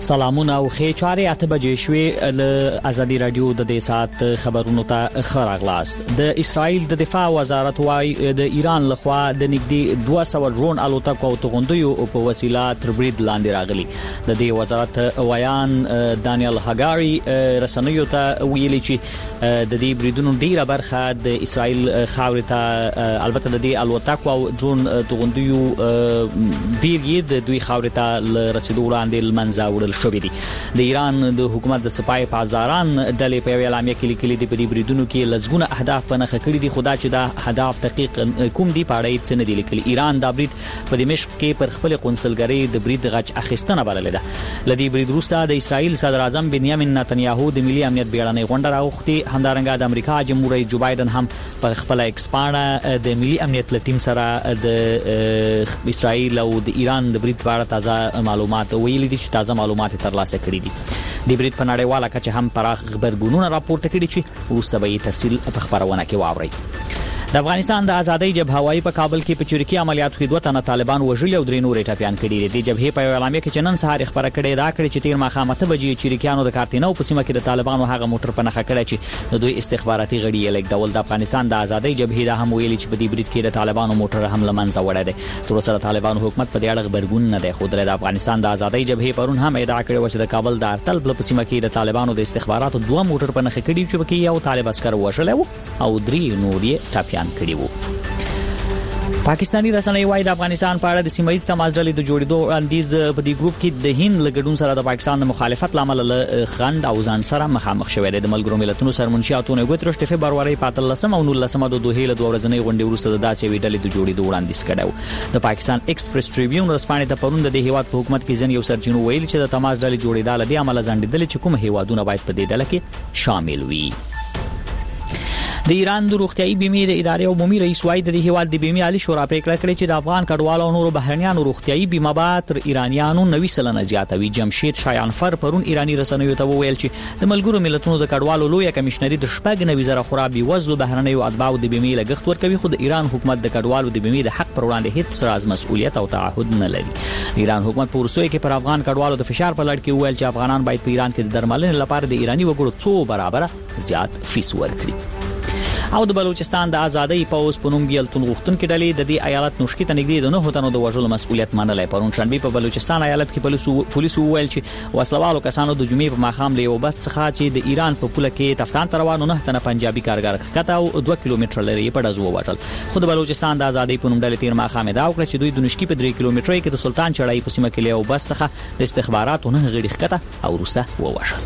سلامونه او ښه چارې اته بجې شوې ل ازادي رادیو د دې سات خبرونو ته خراغلاست. د اسرائیل د دفاع وزارت وايي د ایران لخوا د نږدې 200 ډرون الوتکو او توغندیو په وسیله تر برید لاندې راغلي. د دې وزارت ویان دانیل هاګاری رسنیو ته ویلي چې د دې بریدونو ډیره برخه د اسرائیل خاورې ته البته د دې الوتکو او ډرون توغندیو ډیر یې د دوی خاورې ته رسیدو وړاندې لمنځه وړل شوې دي. د ایران د حکومت د سپای پاسداران ډلې په اعلامیه کې لیکلي دي په دې بریدونو کې لزګونه اهداف په نښه کړي دي، خدا چې دا هدف دقیق کوم دی په اړه څه نه دي لیکلي. ایران دا برید په دمشق کې پر خپل قونسلګرۍ د برید غچ اخیستنه بللې ده. لدی برید وروسته د اسرائیل صدر اعظم بنیامین نتنیاهو د ملي امنیت بیړنۍ غونډه راوخته. همدارنګه د امریکا جمهور رئیس جو بایدن هم په خپل ایکس پاڼه د ملي امنیت ټیم سره د اسرائیل او د ایران د برید په اړه تازه معلومات ویلي دي چې تازه معلومات ترلاسه کړي دي. د برید په نړیواله کچه هم پراخ خبرګونونه راپورته کړي چې وروسته به تفصیل په خبرونه کې واوري. د افغانستان د ازادۍ جبهه وايي په کابل کې په چریکي عملیاتو کې 2 تنه طالبان وژلي او 3 نورې ټپيان کړي دي. د جبهې په اعلامیه کې چې نن سهار خبره کړې دا کړې چې تیر ماښام ته بجې چریکیانو د کارتینو په سیمه کې د طالبانو هغه موټر په نښه کړی چې د دوی استخباراتي غړي یې لیکدول. د افغانستان د ازادۍ جبهې دا هم ویلي چې په دې برید کې د طالبانو موټر هم لمنځه وړی دی. تر اوسه د طالبانو حکومت په دې اړه خبرګون نه دی خوده. د افغانستان د ازادۍ جبهې پرون هم ادعا کړې چې د کابل د ارتل په سیمه کې د طالبانو د استخباراتو 2 موټر په نښه کړي چې پکې یو طالب عسكر وژلی او 3 نور یې ټپيان کړي وو. پاکستانی رسنۍ وايي د افغانستان په اړه د سیمایي تماس ډلې د جوړېدو وړاندیز په دې ګروپ کې د هند لګډون سره د پاکستان د مخالفت لامل له خند او ځان سره مخامخ شوی دی. د ملګرو ملتونو سرمنشي انټونیو ګوتریش د فبرवरी 15 او 19 د دوه له 2 ورځې غونډې وروسته د داسې وی ډلې د جوړېدو وړاندیز کړو. د پاکستان ایکسپریس ټریبیون رسپانې ته پرون د هیواد په حکومت کې ځین یو سرچینو ویل چې د تماس ډلې جوړېدل د عمل ځنډېدل چې کوم هیوادونه باید په دې ډله کې شامل وي. د ایران د روغتيایي بیمې د ادارې عمومي رئیس وايي د هیواد د بیمې عالی شورا پریکړه کړې چې د افغان کډوالو او نورو بهرنیانو روغتيایي بیمه به تر ایرانیانو 90% زیاتوي. جمشید شایانفر پرون ایرانی رسنیو ته وویل چې د ملګرو ملتونو د کډوالو لوی کمشنري د 90,000 خورا بي وزلو بهرنیو اتباعو د بیمې لګښت ورکوي، خو د ایران حکومت د کډوالو د بیمې د حق پر وړاندې هیڅ راز مسؤلیت او تعهد نه لري. د ایران حکومت په ورسوي کې پر افغان کډوالو د فشار په لړ کې وویل چې افغانان باید په ایران کې د درملنې لپاره د ایرانی وګړو 2 برابر زیات فیس ورکړي. او د بلوچستان د ازادۍ پوز په نوم بیلتون غوښتونکو ډلې د دې ایالت نوشکی ته نږدې د 9 تنو د وژلو مسؤلیت منلای. پرون شنبه په بلوچستان ایالت کې پولیسو وویل چې وسلوالو کسانو د جمعې په ماښام له یو بت څخه چې د ایران په پوله کې تفتان تر روانو 9 تنه پنجابي کارګر کته او 2 کیلومتر لري په ډزو ووژل. خو د بلوچستان د ازادۍ په نوم ډلې تیر ماښام دا وکړه چې دوی د نوشکی په 3 کیلومترۍ کې د سلطان چړای په سیمه کې له یو بس څخه د استخباراتو نه غړي کته او روسه ووژل.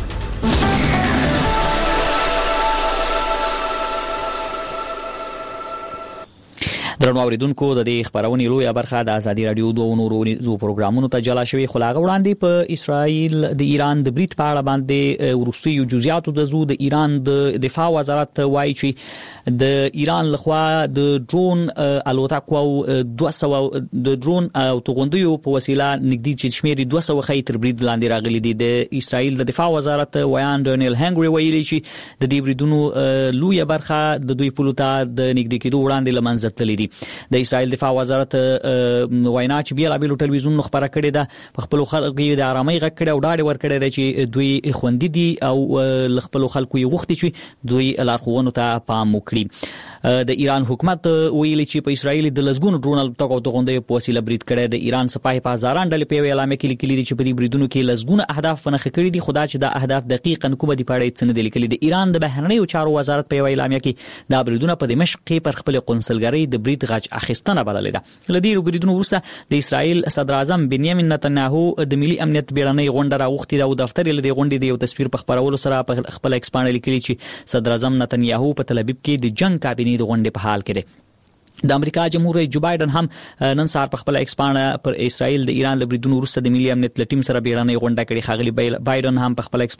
درنو اوریدونکو د دې خبرونې لویه برخه د ازادي رادیو دوه نورو پروګرامونو ته جلا شوی خلاغه وړاندې په اسرائیل د ایران د برید په اړه باندې ورستي جزئیاتو د زو د ایران د دفاع وزارت وایي چې د ایران لخوا د ډرون الوتکو او 200 د ډرون او توغندیو په وسیله نږدې چې شمیرې 200 خې تر برید لاندې راغلي دي. د اسرائیل د دفاع وزارت ویان دانیل هنګری ویلي چې د دې بریدونو لویه برخه د دوی پلوته د نږدې کېدو وړاندې لمنځه تللي دي. د اسرائیل دفاع وزارت وینا چې بیا لا ټلویزیون خبره کړې ده په خپل خلکو د آرامۍ غږ کړي او ډاډ ورکړي ده چې دوی خوندې دي او خپل خلکو یې غوښتي چې دوی لارښوونو ته پام وکړي. د ایران حکومت ویلي چې په اسرائیل د لزګونو ډرون الوتکو توغندې په وسیله برید کړي. د ایران سپاه پاسداران ډلې په اعلامیه کې لیکلي دي چې په دې بریدونو کې لزګونه اهداف ونښه کړي دي، خدا چې دا اهداف دقیقاً کوم دي په اړه څه نه دي لیکلي. د ایران د بهرنیو چارو وزارت په اعلامیه کې دا بریدونه په دمشق کې پر خپل قونسلګرۍ د برید غچ اخیستنه بللې ده. لدی بریدونو وروسته د اسرائیل صدر اعظم بنیامین نتنیاهو د ملي امنیت بیړنۍ غونډه راوغوښتې ده او دفتر یې د غونډې د یو تصویر په خبرولو سره په خپل ایکس باندې لیکلي چې صدر اعظم نتنیاهو په تل ابیب کې د جنگ کابینې د غونډې په حال کې دی. د امریکا جمهور رئیس جو بایدن هم نن سهار په خپل ایکس باندې پر اسرائیل د ایران له بریدونو وروسته د ملي امنیت ټیم سره بیړنۍ غونډه کړې. ښاغلي بایدن هم په خپل ایکس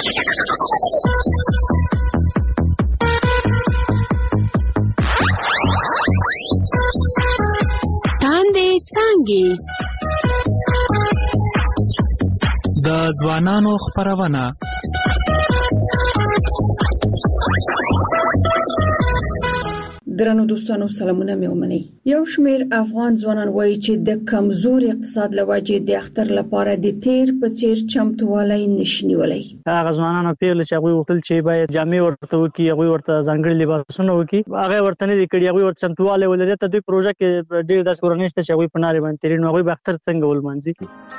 تاندې څانګې د ځوانانو خپرونه. درنو دوستانو سلامونه مې ومني. یو شمېر افغان ځوانان وایي چې د کمزور اقتصاد لوجې د اختر لپاره د تیر په څیر چمتووالی نشي نیولی. هغه ځوانانو پیل چې هغه وکړل چې باید جامې ورته وکړي، هغه ورته ځانګړي لباسونه وکړي، هغه ورته نه دي کړي، هغه ورته چمتووالی ولري. ته دوی پروژه کې ډېر داس کورنۍ شته چې هغه په نارې باندې تیرین هغه به اختر څنګه ولمانځي.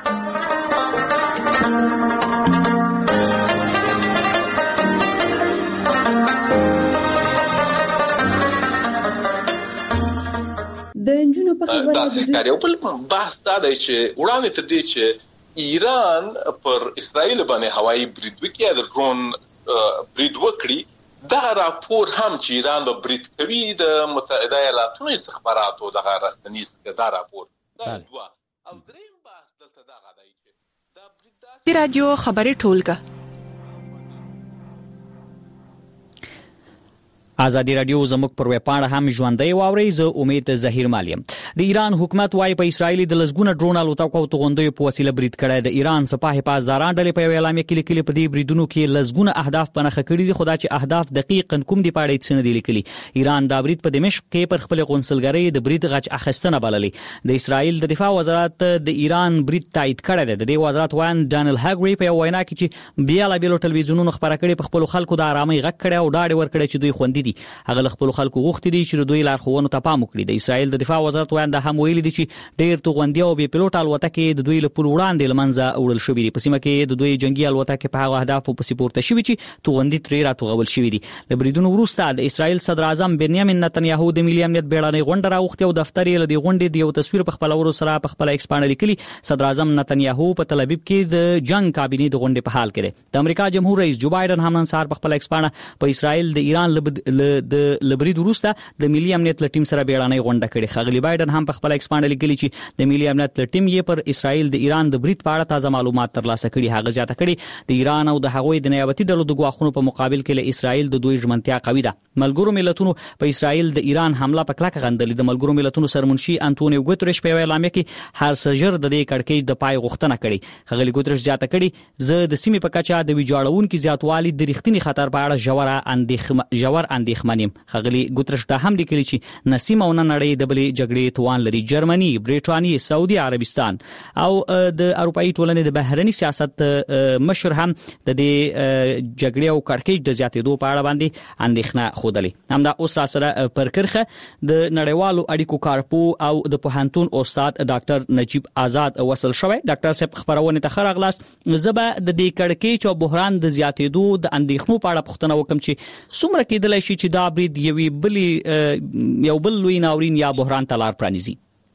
د انجونو په خبره د ښکاری او بل بحث دا دی چې وړاندې تر دې چې ایران پر اسرائیل باندې هوایي برید وکړي، د ډرون برید وکړي، دا راپور هم چې ایران به برید کوي د متحده ایالاتونو استخباراتو دغه رسنیز دا راپور دا دوه او دریم بحث دلته دا غواړي چې دا برید د رادیو خبري ټولګه ازادي رادیو زموږ پر ویب پاڼه هم ژوندۍ واوري. زه امید ظهیر مالیم. د ایران حکومت وايي په اسرایلی د لزګونه ډرون الوتکو او توغندیو په وسیله برید کړی. د ایران سپاه حفاظداران ډلې په اعلامیه کې لیکلي په دې بریدونو کې لزګونه اهداف په نښه کړي دي، خو دا چې اهداف دقیقاً کوم دي په اړه څه نه دي لیکلي. ایران دا برید په دمشق کې پر خپل قونسلګرۍ د برید غچ اخیستنه بللې. د اسرایل د دفاع وزارت د ایران برید تایید کړی دی. د دې وزارت وایي ډانل هاګری په وینا کې چې بیا لا ټلویزیونونو خبره کړې په خپل خلکو د آرامۍ غږ کړی او ډاډ ورکړی چې دوی خوندي دي. هغه خلکو غوښتي دي چې دوی لارښوونو ته پام وکړي. د اسرایل د دفاع وزارت وایي هم ویلي دي چې ډېر توغندي او بي پيلوټ الوتکې د دوی له پور وړاندې لمنځه وړل شوې دي. په سیمه کې د دوی جنگي الوتکې په هغه اهدافو پسې پورته شوې چې توغندي ترې راټوغول شوې دي. د بریدونو وروسته د اسرایل صدر اعظم بنیامین نتنیاهو د ملي امنیت بیړنۍ غونډه راوغوښتې او دفتر یې له دې غونډې د یو تصویر په خپلولو سره په خپل ایکس باندې لیکلي. صدر اعظم نتنیاهو په تل ابیب کې د جنگ کابینې د غونډې په حال کې دی. د امریکا جمهور رئیس جو بایدن هم نن سهار په خپل ایکس باندې په اسرایل د ایران د برید وروسته د ملي امنیت له ټیم سره بیړنۍ غونډه کړې. ښاغلي بایدن هم په خپل ایکس باندې لیکلي چې د ملي امنیت له ټیم یې پر اسرایل د ایران د برید په اړه تازه معلومات ترلاسه کړي. هغه زیاته کړي د ایران او د هغوی د نیابتي ډلو د ګواښونو په مقابل کې له اسرایل د دوی ژمنتیا قوي ده. ملګرو ملتونو په اسرایل د ایران حمله په کلکه غندلې. د ملګرو ملتونو سرمنشي انټونیو ګوتریش په اعلامیه کې هر سجر د دې کړکېچ د پای غوښتنه کړې. ښاغلي ګوتریش زیاته کړي زه د سیمې په کچه د ویجاړونکو زیاتوالي د رښتینی خطر په اړه ژور اندېښمن یم. ښاغلي ګوتریش دا هم لیکلي چې نسیم او نړۍ د بلې جګړې توان لري. جرمني، برېټانیا، سعودي عربستان او د اروپאי ټولنې د بهرني سیاست مشر هم د دې جګړې او کړکېچ د زیاتېدو په اړه باندې اندېښنه خوده. همدا اوس را سره پر کرخه د نړیوالو اړیکو کارپو او د پوهنتون استاد ډاکټر نجیب آزاد وصل شوی. ډاکټر صاحب خبرونه ته خیر اغلاس. زبا د دې کړکېچ او بحران د زیاتېدو د اندېښنو په اړه پوښتنه وکم چې څومره کېدلای شي چې دا برید یو بل لوی ناورین یا بحران ته لار پرانیزي.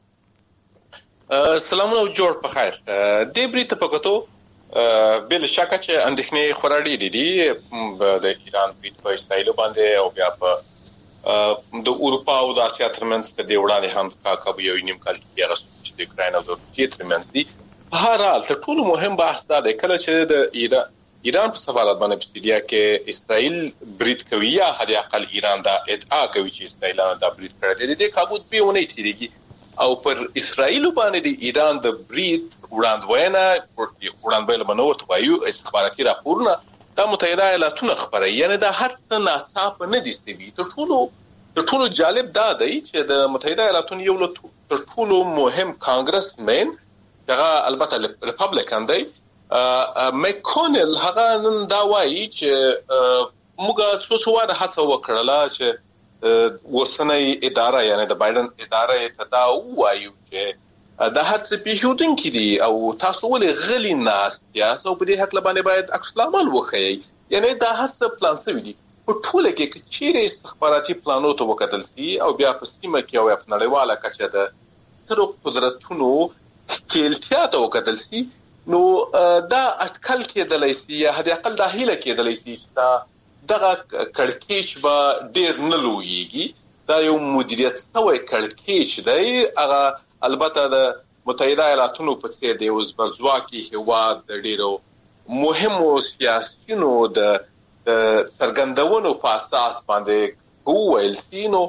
سلامونه جوړ په خیر. د برید په کتو بل شکه چې اندېښنې خورا ډېرې دي د ایران برید په اسرائیل باندې او بیا په د اروپا او د اسیا ترمنځ په دی وړاندې هم کابو یو نیم کال کې هغه چې د اوکراین او د روسیې ترمنځ دي. په هر حال تر ټولو مهم بحث دا دی کله چې د ایران په سفارت باندې په سیریا کې اسرائیل برید کوي یا حد اقل ایران دا ادعا کوي چې اسرائیل دا برید کړی دی. د کابو به ونه تیریږي او پر اسرائیل باندې د ایران د برید وړاندوینه منورت وایو استخباراتي راپورونه د متحده ایالاتونو خبره یعنی دا هر څه ناڅاپه نه دي سوي. تر ټولو جالب دا دی چې د متحده ایالاتونو یو تر ټولو مهم کانګرسمن هغه البته ریپابلیکن دی میکونل هغه نن دا وایي چې موږ څه واره هڅه وکړه چې ورسنۍ اداره یعنی د بایدن اداره ته دا وایي چې د هر څه پیښودونکو دي او تاسو ولې غلي ناست یاست او په دې حق باندې باید عکس العمل وښیي. یعنی دا هر څه پلان شوی دي په ټوله کې چې چیرې استخباراتي پلانونو ته وکتل شي او بیا په سیمه کې او په نړیواله کچه د تر قدرتونو کېلتیا ته وکتل شي نو دا اټکل کېدلای شي یا حد اقل دا هیله کېدلای شي چې دغه کړکېچ به ډېر نه لویږي. دا یو مدیریت شوی کړکېچ دی. هغه البته د متحده ایالاتونو په څیر د یو زبرځواکي هیواد د ډېرو مهمو سیاسيونو د څرګندونو په اساس باندې وویل شي نو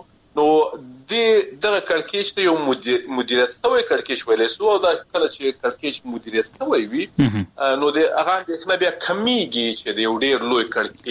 دغه کړکېچ ته یو مدیریت شوی کړکېچ ویل شو او دا کله چې کړکېچ مدیریت شوی وي نو د هغه د بیا کمیږي چې د یو ډیر لوی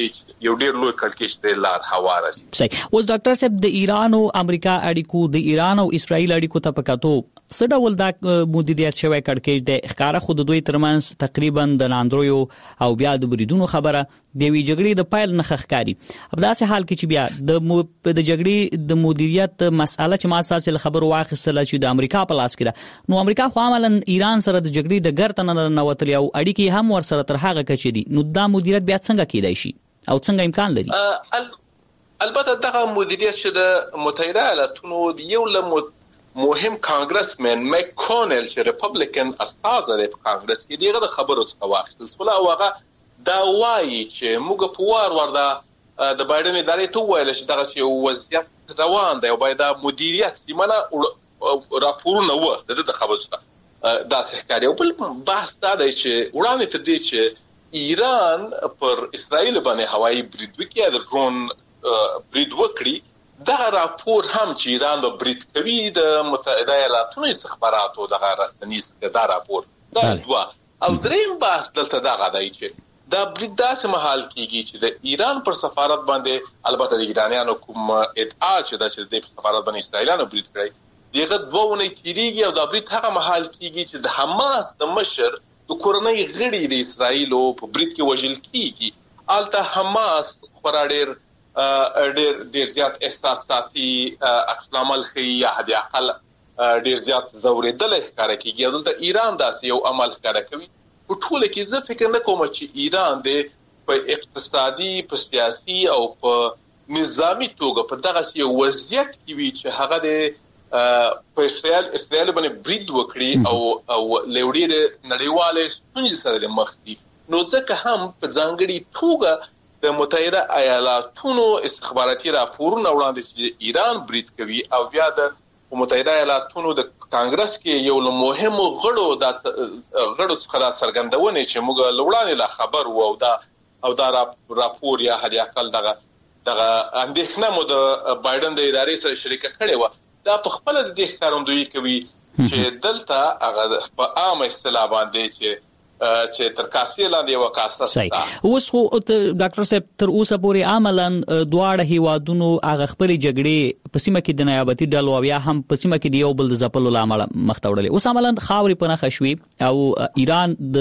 کړکېچ د لار هواره شي. صحیح. اوس ډاکټر صاحب د ایران او امریکا اړیکو د ایران او اسرائیل اړیکو ته پکاتو څه ډول دا مدیریت شوی کړکېچ د ښکارا خود دوی ترمنځ تقریبا د لاندرویو او بیا د بریدونو خبره د وی جګړې د پایل نه ښکاری. په داسې حال کې چې بیا د جګړې د مدیریت مسأله چې ما ساسل خبر واخیستله چې د امریکا په لاس کې ده نو امریکا خو عملاً ایران سره د جګړې د ګرته نه نوتلی او اړیکې هم ور سره تر هغه کچې دي نو دا مدیریت بیا څنګه کېدای شي او څنګه امکان لري؟ البته دغه مدیریت چې د متحده ایالاتونو یو له مهم کانګرسمن میک کونل چې ریپبلیکن استاد دی په کانګرس کې دغه خبرو څخه واخیستل سو او هغه دا وایي چې موږ په وار ورده د بایدن ادارې ته ویل چې دغه یو وضعیت روان دی او باید دا مدیریت سیمانه راپورونه و د خبرو څخه دا ښکاري. او بل بحث دا دی چې وړاندې تر دې چې ایران پر اسرائیل باندې هوایي برید وکړي د ډرون برید وکړي دا راپور هم چې ایران د برید کوي د متحده ایالاتونو استخباراتو دغه رسنیز دا راپور دا دوا او دریم بحث دلته دا غواړي چې دا برید داسې مهال کیږي چې د ایران پر سفارت باندې البته د ایرانیانو کوم ادعا چې د سفارت باندې اسرائیلانو برید کړی دغه دوونه تیریږي او دا برید هغه مهال کیږي چې د حماس د مشر د کورنۍ غړي د اسرائیل په برید کې وژل کیږي. الته حماس خورا ډیر زیات احساساتي عکس العمل خي یا حد اقل ډیر زیات زوریدل ښکارا کیږي. دلته ایران داسې یو عمل ښکارا کوي په ټوله کې زه فکر نه کوم چې ایران د په اقتصادي په سیاسي او په نظامی توګه په دغه یو وضعیت کې وي چې هغه د په اسرائیل باندې برید وکړي او لوړې نړیواله ستونزې سره مخ دي. نو ځکه هم په ځانګړي توګه د متحده ایالاتونو استخباراتي راپورونه وړاندې چې ایران برید کوي او بیا د متحده ایالاتونو د کانګرس کې یو له مهمو غړو څخه دا څرګندونه چې موږ لوړانه لا خبر وو او دا راپور یا هدي اقل دغه اندېښنه مو د بایدن د ادارې سره شریکه کړې و دا په خپل د دې ښکارندویي کوي چې دلته هغه په عام اصطلاح باندې چې تر کاسې لاندې وکاسه صحیح. اوس خو ډاکټر صاحب تر اوسه پورې عملاً دواړه هیوادونو هغه خپل جګړې په سیمه کې د نیابتي ډلو او یا هم په سیمه کې د یو بل د ځپلو لامل مخ ته وړلې. اوس عملاً خاورې په نښه شوې او ایران د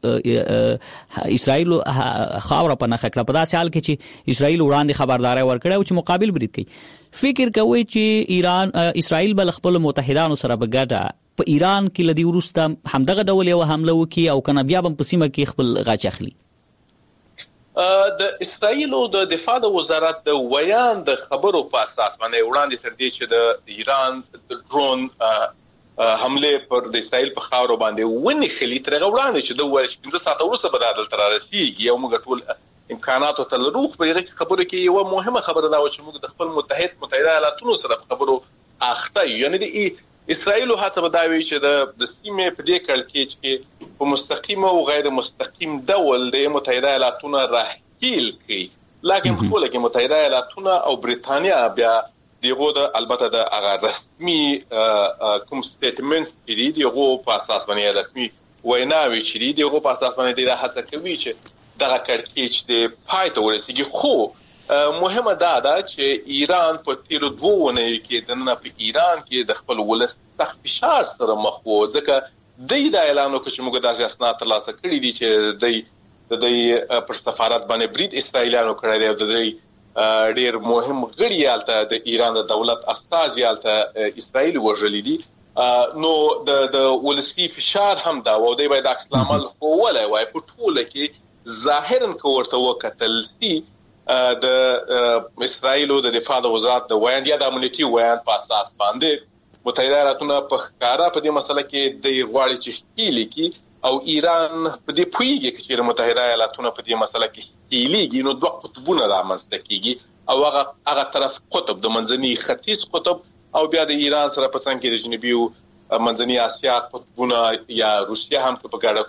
اسرائیل خاوره په نښه کړه په داسې حال کې چې اسرائیل وړاندې خبرداري ورکړه او چې مقابل برید کوي. فکر کوي چې اسرائیل بل خپل متحدانو سره بګټه په ایران کې لدی ورسته همدغه ډول یو حمله وکي او کنه بیا هم په سیمه کې خپل غاچ اخلي. د اسرائیل او د دفاع د وزارت د ویان د خبرو په اساس باندې وړاندې تر دې چې د ایران د ډرون حمله پر د اسرائیل په خاور باندې ونی خلی تر وړاندې چې د 15 ساعت وروسته به د تر رسیدي یو موږ ټول امکانات ته لروخ به خبره کې یو مهمه خبره دا و چې موږ د خپل متحده ایالاتونو سره خبرو اخته یعنی د اسرائیل هڅه بداوي چې د سیمې په دې کړکېچ کې په مستقیم او غیر مستقیم ډول د متحده ایالاتونو راهیل کړي لکه خپل کې متحده ایالاتونو او بریتانیا بیا دغه د البته د هغه رسمي کوم سټیټمنټس دي دغه په اساس باندې رسمي ویناوي چې دغه په اساس باندې د هڅه کوي چې دغه کړکېچ د پای ته ورسیږي. خو مهمه ده چې ایران په تیرو دوونه کې د نه په ایران کې د خپل ولس تخت فشار سره مخ وو ځکه د اعلان وکړ چې موږ داسې اسناد ترلاسه کړي دي چې د پر سفارت باندې برید اسرائیلانو کړی دی او د ډیر مهم غړي یالته د ایران د دولت استازي یالته اسرائیل وژلي دي. نو د ولسی فشار هم دا و دی باید عکس العمل کوله وای په ټوله کې ظاهرا کوورته وکتل سي د اسرائیل د دفاع د وزارت د ویان یا د امنیتي ویان په اساس باندې متحده ایالاتونه په ښکارا په دې مسله کې د غواړي چې هیلي کې او ایران په دې پویږي چې متحده ایالاتونه په دې مسله کې هیليږي نو دوه قطبونه رامنځته کیږي او هغه طرف قطب د منځني ختیځ قطب او بیا د ایران سره په څنګه کې د جنوبي منځني اسیا قطبونه یا روسیا هم په ګډه کو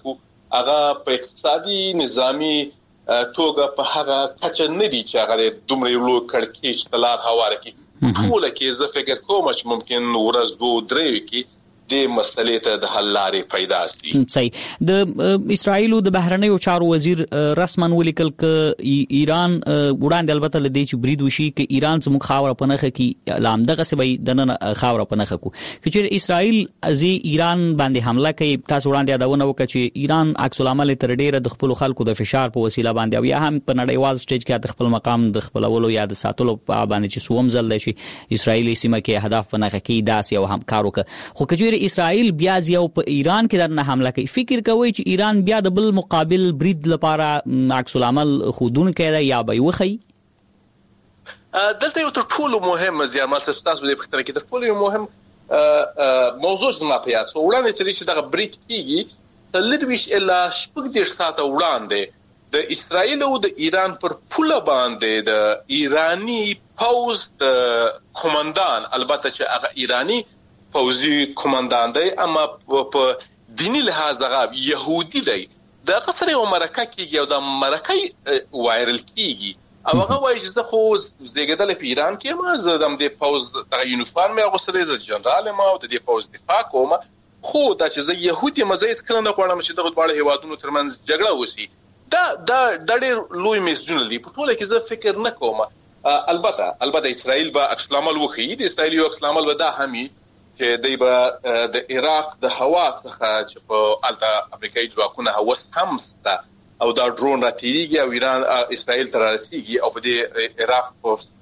هغه په اقتصادي نظامی توګه په هغه کچه نه دي چې هغه دومره لوی کړکېچ تلار هواره کی ټول کې زه فکر کوم چې ممکن ورځ 2-3 کې د مسلې ته د حل لارې پیدا شي. صحیح. د اسرایل د بهرنیو چارو وزیر رسمن ولیکل ک ایران وړاندې البته لدی چې برید وشي ک ایران زموږ خاور په نخه کې لامدغه سبې د خاور په نخه کو چې اسرایل ازي ایران باندې حمله کوي. تاسو وړاندې یادونه وکړه چې ایران عکس العمل تر ډیره د خپل خلکو د فشار په وسیله باندې او یا هم په نړیوال سټیج کې د خپل مقام د خپلولو یا د ساتلو په باندې چې سوم ځل شي اسرایلی سیمه کې هدف په نخه کې داس یو هم کار وکړي. خو کجوری اسرائیل بیا یو په ایران کې درنه حمله کوي. فکر کوي چې ایران بیا د بل مقابل برید لپاره عکس العمل خودون کړي یا به وخی. دلته یو ټولو مهم زیار مال تاسو د پختره کې تر ټولو مهم موضوع زما په یاد سو وړاندې چې دغه برید کیږي تلويش الا شپږ د ساعت وړاندې د اسرائیل او د ایران پر پوله باندې د ایرانی پوز کمانډان البته چې هغه ایرانی پوزي کمانډان دی اما په دینی لحاظ دغه يهودي دی د قصر یو مرکه کیږي او د مرکه وایرل کیږي او هغه وایي چې زه خو زیږیدل په ایران کې ما زه د پوز د یونیفورم اغوستل زه جنرال ما او د پوز دفاع کوم خو دا چې زه يهودي مزید کله نه غواړم چې دغه ډول هیوادونو ترمنځ جګړه وشي دا ډېر لوی میسجونه دي په ټوله کې زه فکر نه کوم. البته اسرائیل به عکس العمل وکړي. د اسرائیل یو عکس العمل ودا همي چې د د عراق د هوا څخه چې په الته امریکایي ځواکونه هوس هم ستا او دا ډرون راتېږي او ایران اسرائیل تر رسیږي او په دې عراق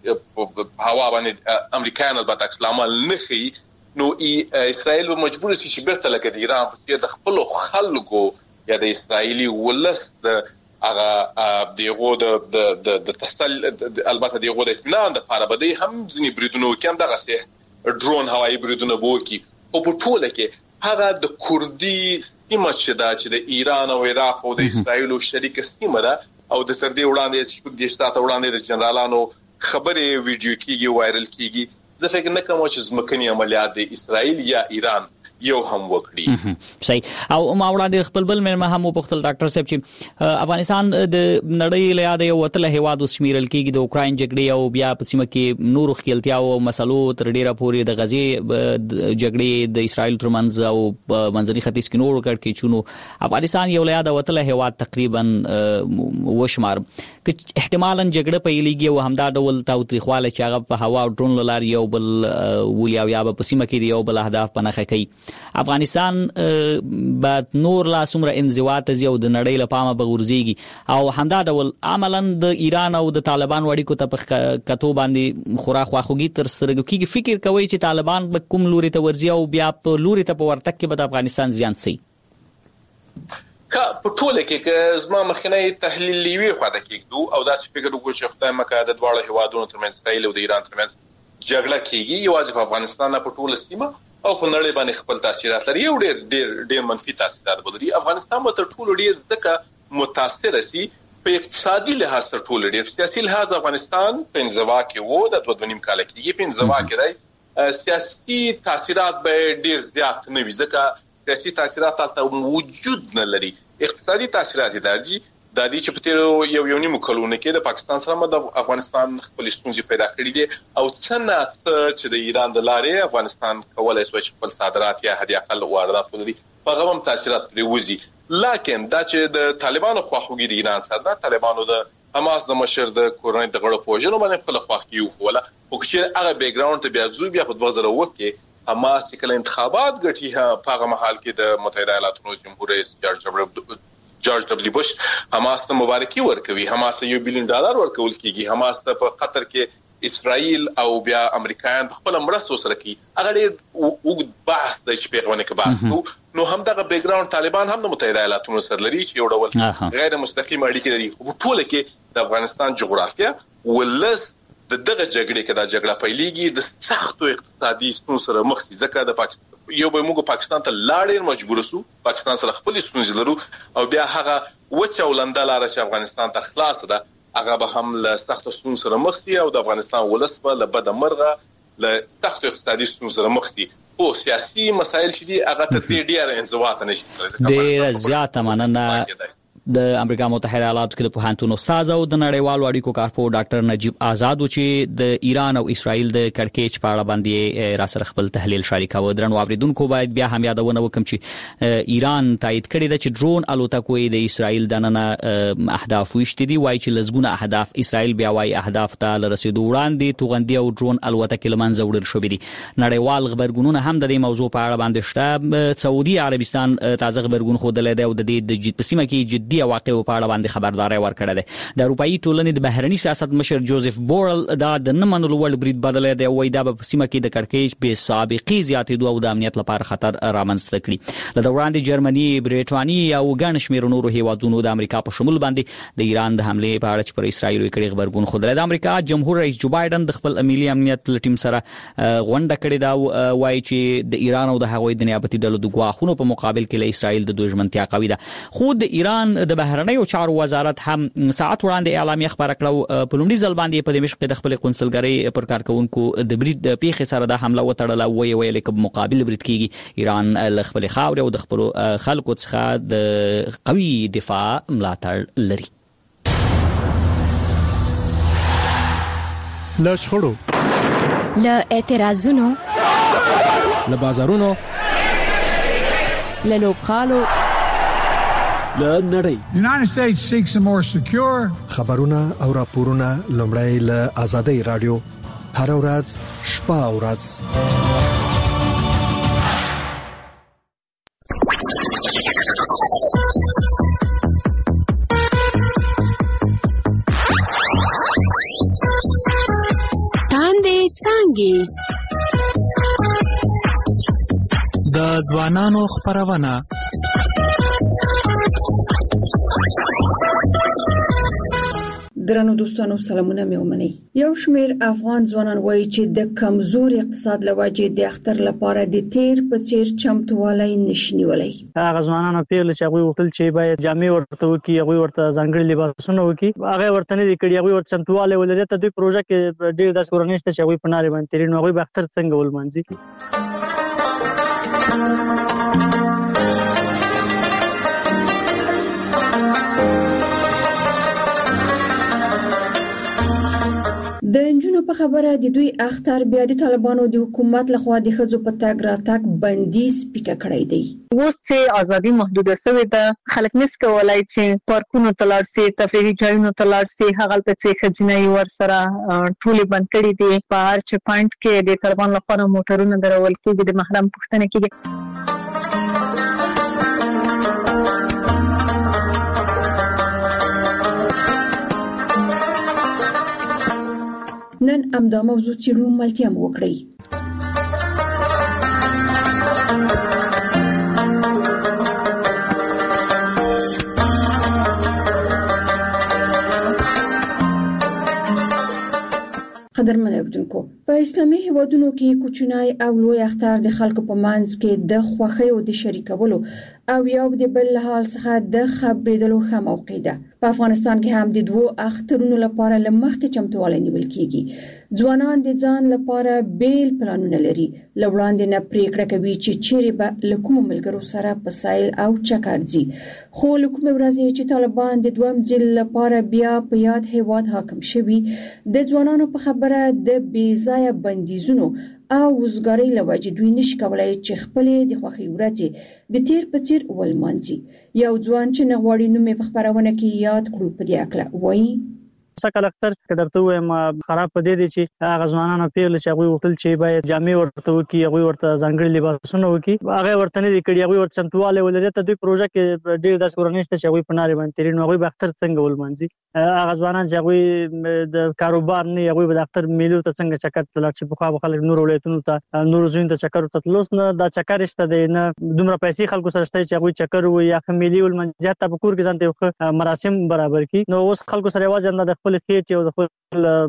په هوا باندې امریکایان البته عکس العمل نه خي نو اسرائیل مجبور شي چې بیرته لکه د ایران په څیر د خپل خلکو یا د اسرائیلي ولس د هغه دیغو د تسل البته دیغو د اطمینان د لپاره بده هم ځنی بریدونو کې دغه څه ډرون هوایي بریدونه بوکي او په ټوله کې هغه د کوردي سیمه چې د ایران او عراق او د اسرائیل شریک سیمه ده او د سردي وړاندې چې د شتات وړاندې د جنرالانو خبرې ویډیو کیږي وایرل کیږي. زه فکر نه کوم چې ځمکني عملیات د اسرائیل یا ایران یو هم وکړي. صحیح. او ما وړاندې خپل بل مېرمه هم وپختل ډاکټر صاحب چې افغانستان د نړۍ له یاد یو وتله هیواد وسمیرل کیږي د اوکراین جګړې او بیا په سیمه کې نور خپلتیا او مسلو تر ډیره پورې د غزي جګړې د اسرائیل ترمنځ او منځني ختیځ کې نور کړ کې چونو افغانستان یو له یاد وتله هیواد تقریبا وشمار احتمالاً جګړه پیلېږي او همدا ډول تاوتریخواله چې هغه په هوا او ډرون لار یو بل ولیا یا په سیمه کې یو بل اهداف په نخښه کوي. افغانستان بعد نور لا څومره انزوات زیو د نړۍ لپاره بغورځيږي او همدا ډول عملاً د ایران او د طالبان وړي کو ته کتو باندې خوراک واخوږي تر سره کیږي. فکر کوي چې طالبان به کوم لوري ته ورځي او بیا په لوري ته په ورتک کې به افغانستان زیان سي. په ټوله کې زما مخکنی تحلیل وی خو دا کېږي او دا چې فکر وکړو چې خدای مکه د دواړو هیوادونو ترمنځ اسرائیل او د ایران ترمنځ جګړه کیږي یوازې په افغانستان په ټوله سیمه او په نړۍ باندې خپل تاثیرات لري او ډېر منفي تاثیرات ولري. افغانستان به تر ټولو ډېر ځکه متاثر شي په اقتصادي لحاظ تر ټولو ډېر. سیاسي لحاظ افغانستان په انزوا کې وو د 2.5 کال کې په انزوا کې دی سیاسي تاثیرات به ډېر زیات نه وي ځکه سیاسي تاثیرات تاسو وجود نه لري. اقتصادي تاثیرات درجی د دې چې په تیر یو نیمو کلونه کې د پاکستان سره د افغانستان خپل ستونزې پیدا کړې دي او څنګه چې د ایران د لارې افغانستان کولای شي چې خپل صادرات یا حدی اقل واردات ولري په هغه هم تاثیرات لري وزي. لکه دا چې د طالبانو خواخوږي د ایران سره د طالبانو د حماس د مشر د کورنۍ د غړو پوجنو باندې خپل خواخوږي ولا او چې هغه بیک گراوند ته بیا زو بیا په 2000 کې حماس چې کله انتخابات ګټي په هغه محل کې د متحده ایالاتو جمهور رئیس جورج دبليو بوش حماس ته مبارکي ورکوي. حماس ته $1 بلین ورکول کیږي. حماس ته په قطر کې اسرائیل او بیا امریکایان خپل مرسته سره کوي. هغه ډېر بحث د چپیغونه کې بحث نو هم دغه بیک گراوند طالبان هم د متحده ایالاتو سره لري چې یو ډول غیر مستقیم اړیکې لري. په ټوله کې د افغانستان جغرافیه ولس دغه جګړې کې دا جګړه پیلېږي د سختو اقتصادي ستونزو سره مخ شي ځکه د پاکستان یو به موږ پاکستان ته لاړ مجبور شو پاکستان سره خپل ستونزې لرو او بیا هغه وچه ولنده لار چې افغانستان ته خلاص ده هغه به هم له سختو ستونزو سره مخ شي او د افغانستان ولس به له بد مرغه له سختو اقتصادي ستونزو سره مخ شي. او سیاسي مسایل چې دي هغه ته ډیر انزوا ته نشي ډیر زیات مننه د امریکا متحده ایالاتو کې د پوهنتون استاد او د نړیوالو اړیکو کارپور ډاکټر نجیب آزاد چې د ایران او اسرائیل د کړکېچ په اړه باندې را سره خپل تحلیل شریکاوه. درنو اوریدونکو باید بیا هم یادونه وکم چې ایران تایید کړی د چې ډرون الوتکو د اسرائیل د نن اهداف وشتي دي، وایي چې لزګونه اهداف اسرائیل بیا وایي اهداف ته لرسیدو وړاندې توغندي او ډرون الوتکې لمنځه وړل شوې دي. نړیوال خبرګونونه هم د دې موضوع په اړه باندې شته. سعودي عربستان تازه خبرګون خوده لیدل او د دې د سیمه کې جدي واقعو په اړه باندې خبرداري ورکړه ده. د اروپאי ټولنې د بهرني سیاست مشر جوزف بورل دا د نه منلو وړ برید بدل دی، وایي دا په سیمه کې د کړکېچ به سابقې زیاتېدو او د امنیت لپاره خطر رامنځته کړي. له وړاندې جرمني، برېټانیا او ګڼ شمېر نورو هیوادونو د امریکا په شمول باندې د ایران د حمله په اړه چې پر اسرائیل وکړي خبرګون خوده. د امریکا جمهور رئیس جو بایدن د خپل ملي امنیت ټیم سره غونډه کړې دا، وایي چې د ایران او د هغوی د نیابتي ډلو د ګواښونو په مقابل کې له اسرائیل د دوژمنتیا قوي ده. خو د ایران د بهرنیو چارو وزارت هم ساعت وړاندې اعلامیه خبره کړه په لومړي ځل باندې په دمشق کې د خپل قونسلګرۍ پر کارکونکو د برید پیښې سره د حمله وتړله، ویل کې مقابل برید کیږي. ایران له خپل خاور او د خپل خلکو څخه د قوي دفاع ملاتړ لري. له شخړو، له اعتراضونو، له بازارونو، له لوبخالو، له نړۍ. United States seeks a more secure. خبرونه او راپورونه لومړی له آزادۍ رادیو هر ورځ شپه او ورځ. تاندې څانګې د ځوانانو خبرونه. درنو دوستانو سلامونه مې ومني. یو شمېر افغان ځوانان وایي چې د کمزور اقتصاد لوجې د اختر لپاره د تیر په څیر چمتووالی نشنیولای. هغه ځوانانو پیل چې هغه وختل چې باید جامع ورته وکي، هغه ورته ځانګړي لباسونه وکي، هغه ورته نه دي کړي، هغه ورته چمتووالی ولري. ته دوی پروژه کې ډېر داس کورنۍ شته چې هغه په ناري باندې تیرینو هغه به اختر څنګه ولمانځي. د انجونو په خبره د دوی اختر بیا د طالبانو د حکومت لخوا د ښځو په تګ راتګ بندیز پیکه کړی دی. اوس چې ازادي محدوده شوې ده، خلک نس کولای چې پارکونو ته لاړ شي، تفریحي ځایونو ته لاړ شي، هغه ته چې خزینه ور سره ټولې بند کړي دي. په هر چ پوینټ کې د طالبان لخوا موټرونه درول کېږي، د محرم پوښتنه کېږي. نن امدا موضوع چیرو ملتیا مو وکړی. قدرمن اوریدونکو، په اسلامي هیوادونو کې کوچنی او لوی اختر د خلکو په منځ کې د خوښۍ او د شریکولو او یو د بل حال څخه د خبرېدلو ښه موقع ده. په افغانستان کې هم د دوو اخترونو لپاره لمخکې چمتووالی نیول کیږي. ځوانان د ځان لپاره بیل پلانونه لري. لوړاندې نه پریکړه کوي چې چیرې به له کومو ملګرو سره په سایل او چکر ځي. خو له کومې ورځې چې طالبان د دویم ځل لپاره بیا په یاد هیواد حاکم شوي، د ځوانانو په خبره د بې ځایه بندیزونو او وزګارۍ لوجې دوی نشي کولای چې خپلې د خوښۍ ورځې د تیر په څیر ولمانځي. یو ځوان چې نغواړي نوم په خبرونه کې یاد کړو په دې اکله وایي. سکه اختر کدرته وایم خراب پدې دي چې هغه ځوانانو پیل چې هغه وختل چې باید جامع ورته وکي، هغه ورته ځانګړي لباسونه وکي، هغه ورته نه دي کړي، هغه ورته چمتووالی ولري. ته دوی پروژه کې ډېر داس کورنۍ شته چې هغه په ناري باندې تیرینو هغه به اختر څنګه ولمانځي. هغه ځوانان چې هغه د کاروبار نه، هغه به د اختر میلو ته څنګه چکر تلل چې په خوا خلک نور ولایتونو ته نور زوین ته چکر ته تلوس نه دا چکر شته دی، نه دومره پیسې خلکو سره شته چې هغه چکر وي یا خمیلی ولمانځي ته په کور کې ځانته مراسم برابر کی. نو اوس خلکو سره واځي نه د خپل خېټ او خپل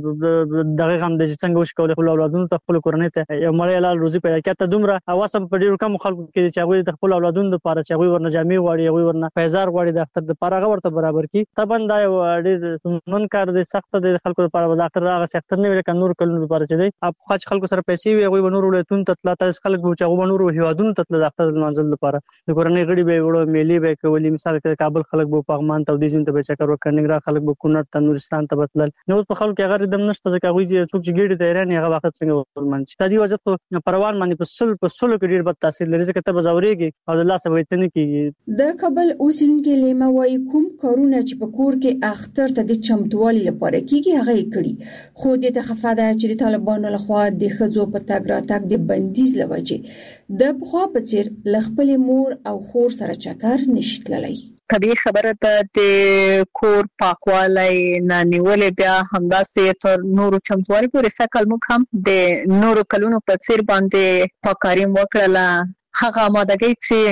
دغه غم د څنګه وشکول خپل اولادونو ته خپل کورنۍ ته یو مړی لال روزي پیدا کړه دومره اوسم په ډیرو کم خلکو کې چې هغه د خپل اولادونو لپاره چې هغه ورنه جامې غواړي هغه ورنه پیزار غواړي د اختر د لپاره ورته برابر کی طبعا دا یو ډېر نن کار د سخت د خلکو لپاره د اختر هغه سختر نه ویل کنور کلونو لپاره چې دی په خاص خلکو سره پیسې وي هغه ونور ولتون ته تاسو خلک چې هغه ونور هیوادونو ته د اختر منځل لپاره د کورنۍ غړي به وړو میلي به کولی مثال کې کابل خلک به پغمان ته د دې ته به چکر وکړنګرا خلک به کونړ ته نورستان ته بتل نو په خلکو کې هغه دم نشته چې هغه چې څوک چې ګډي د ایران هغه وخت څنګه ورمنځ ته دی وځه پروان باندې په سلو کې ډیر بد تاثیر لري چې ته بزاوريږي او د الله سبا ته نه کیږي د کابل اوسېدونکو لیمه وايي کوم کارونه چې په کور کې اختر ته د چمتووالي لپاره کیږي هغه یې کړی خو د تخفاده چې د طالبانو لخوا د خځو په تګ راتګ د بندیز لوجه د بخوا په چیر لخپل مور او خور سره چکر نشټللی طبيعي خبره ده د کور پاکوالی نه نیولې بیا همداسې تر نورو چمتووالي پورې سکل موږ هم د نورو کلونو په څیر باندې پاکاریم وکړله هغه آمادګي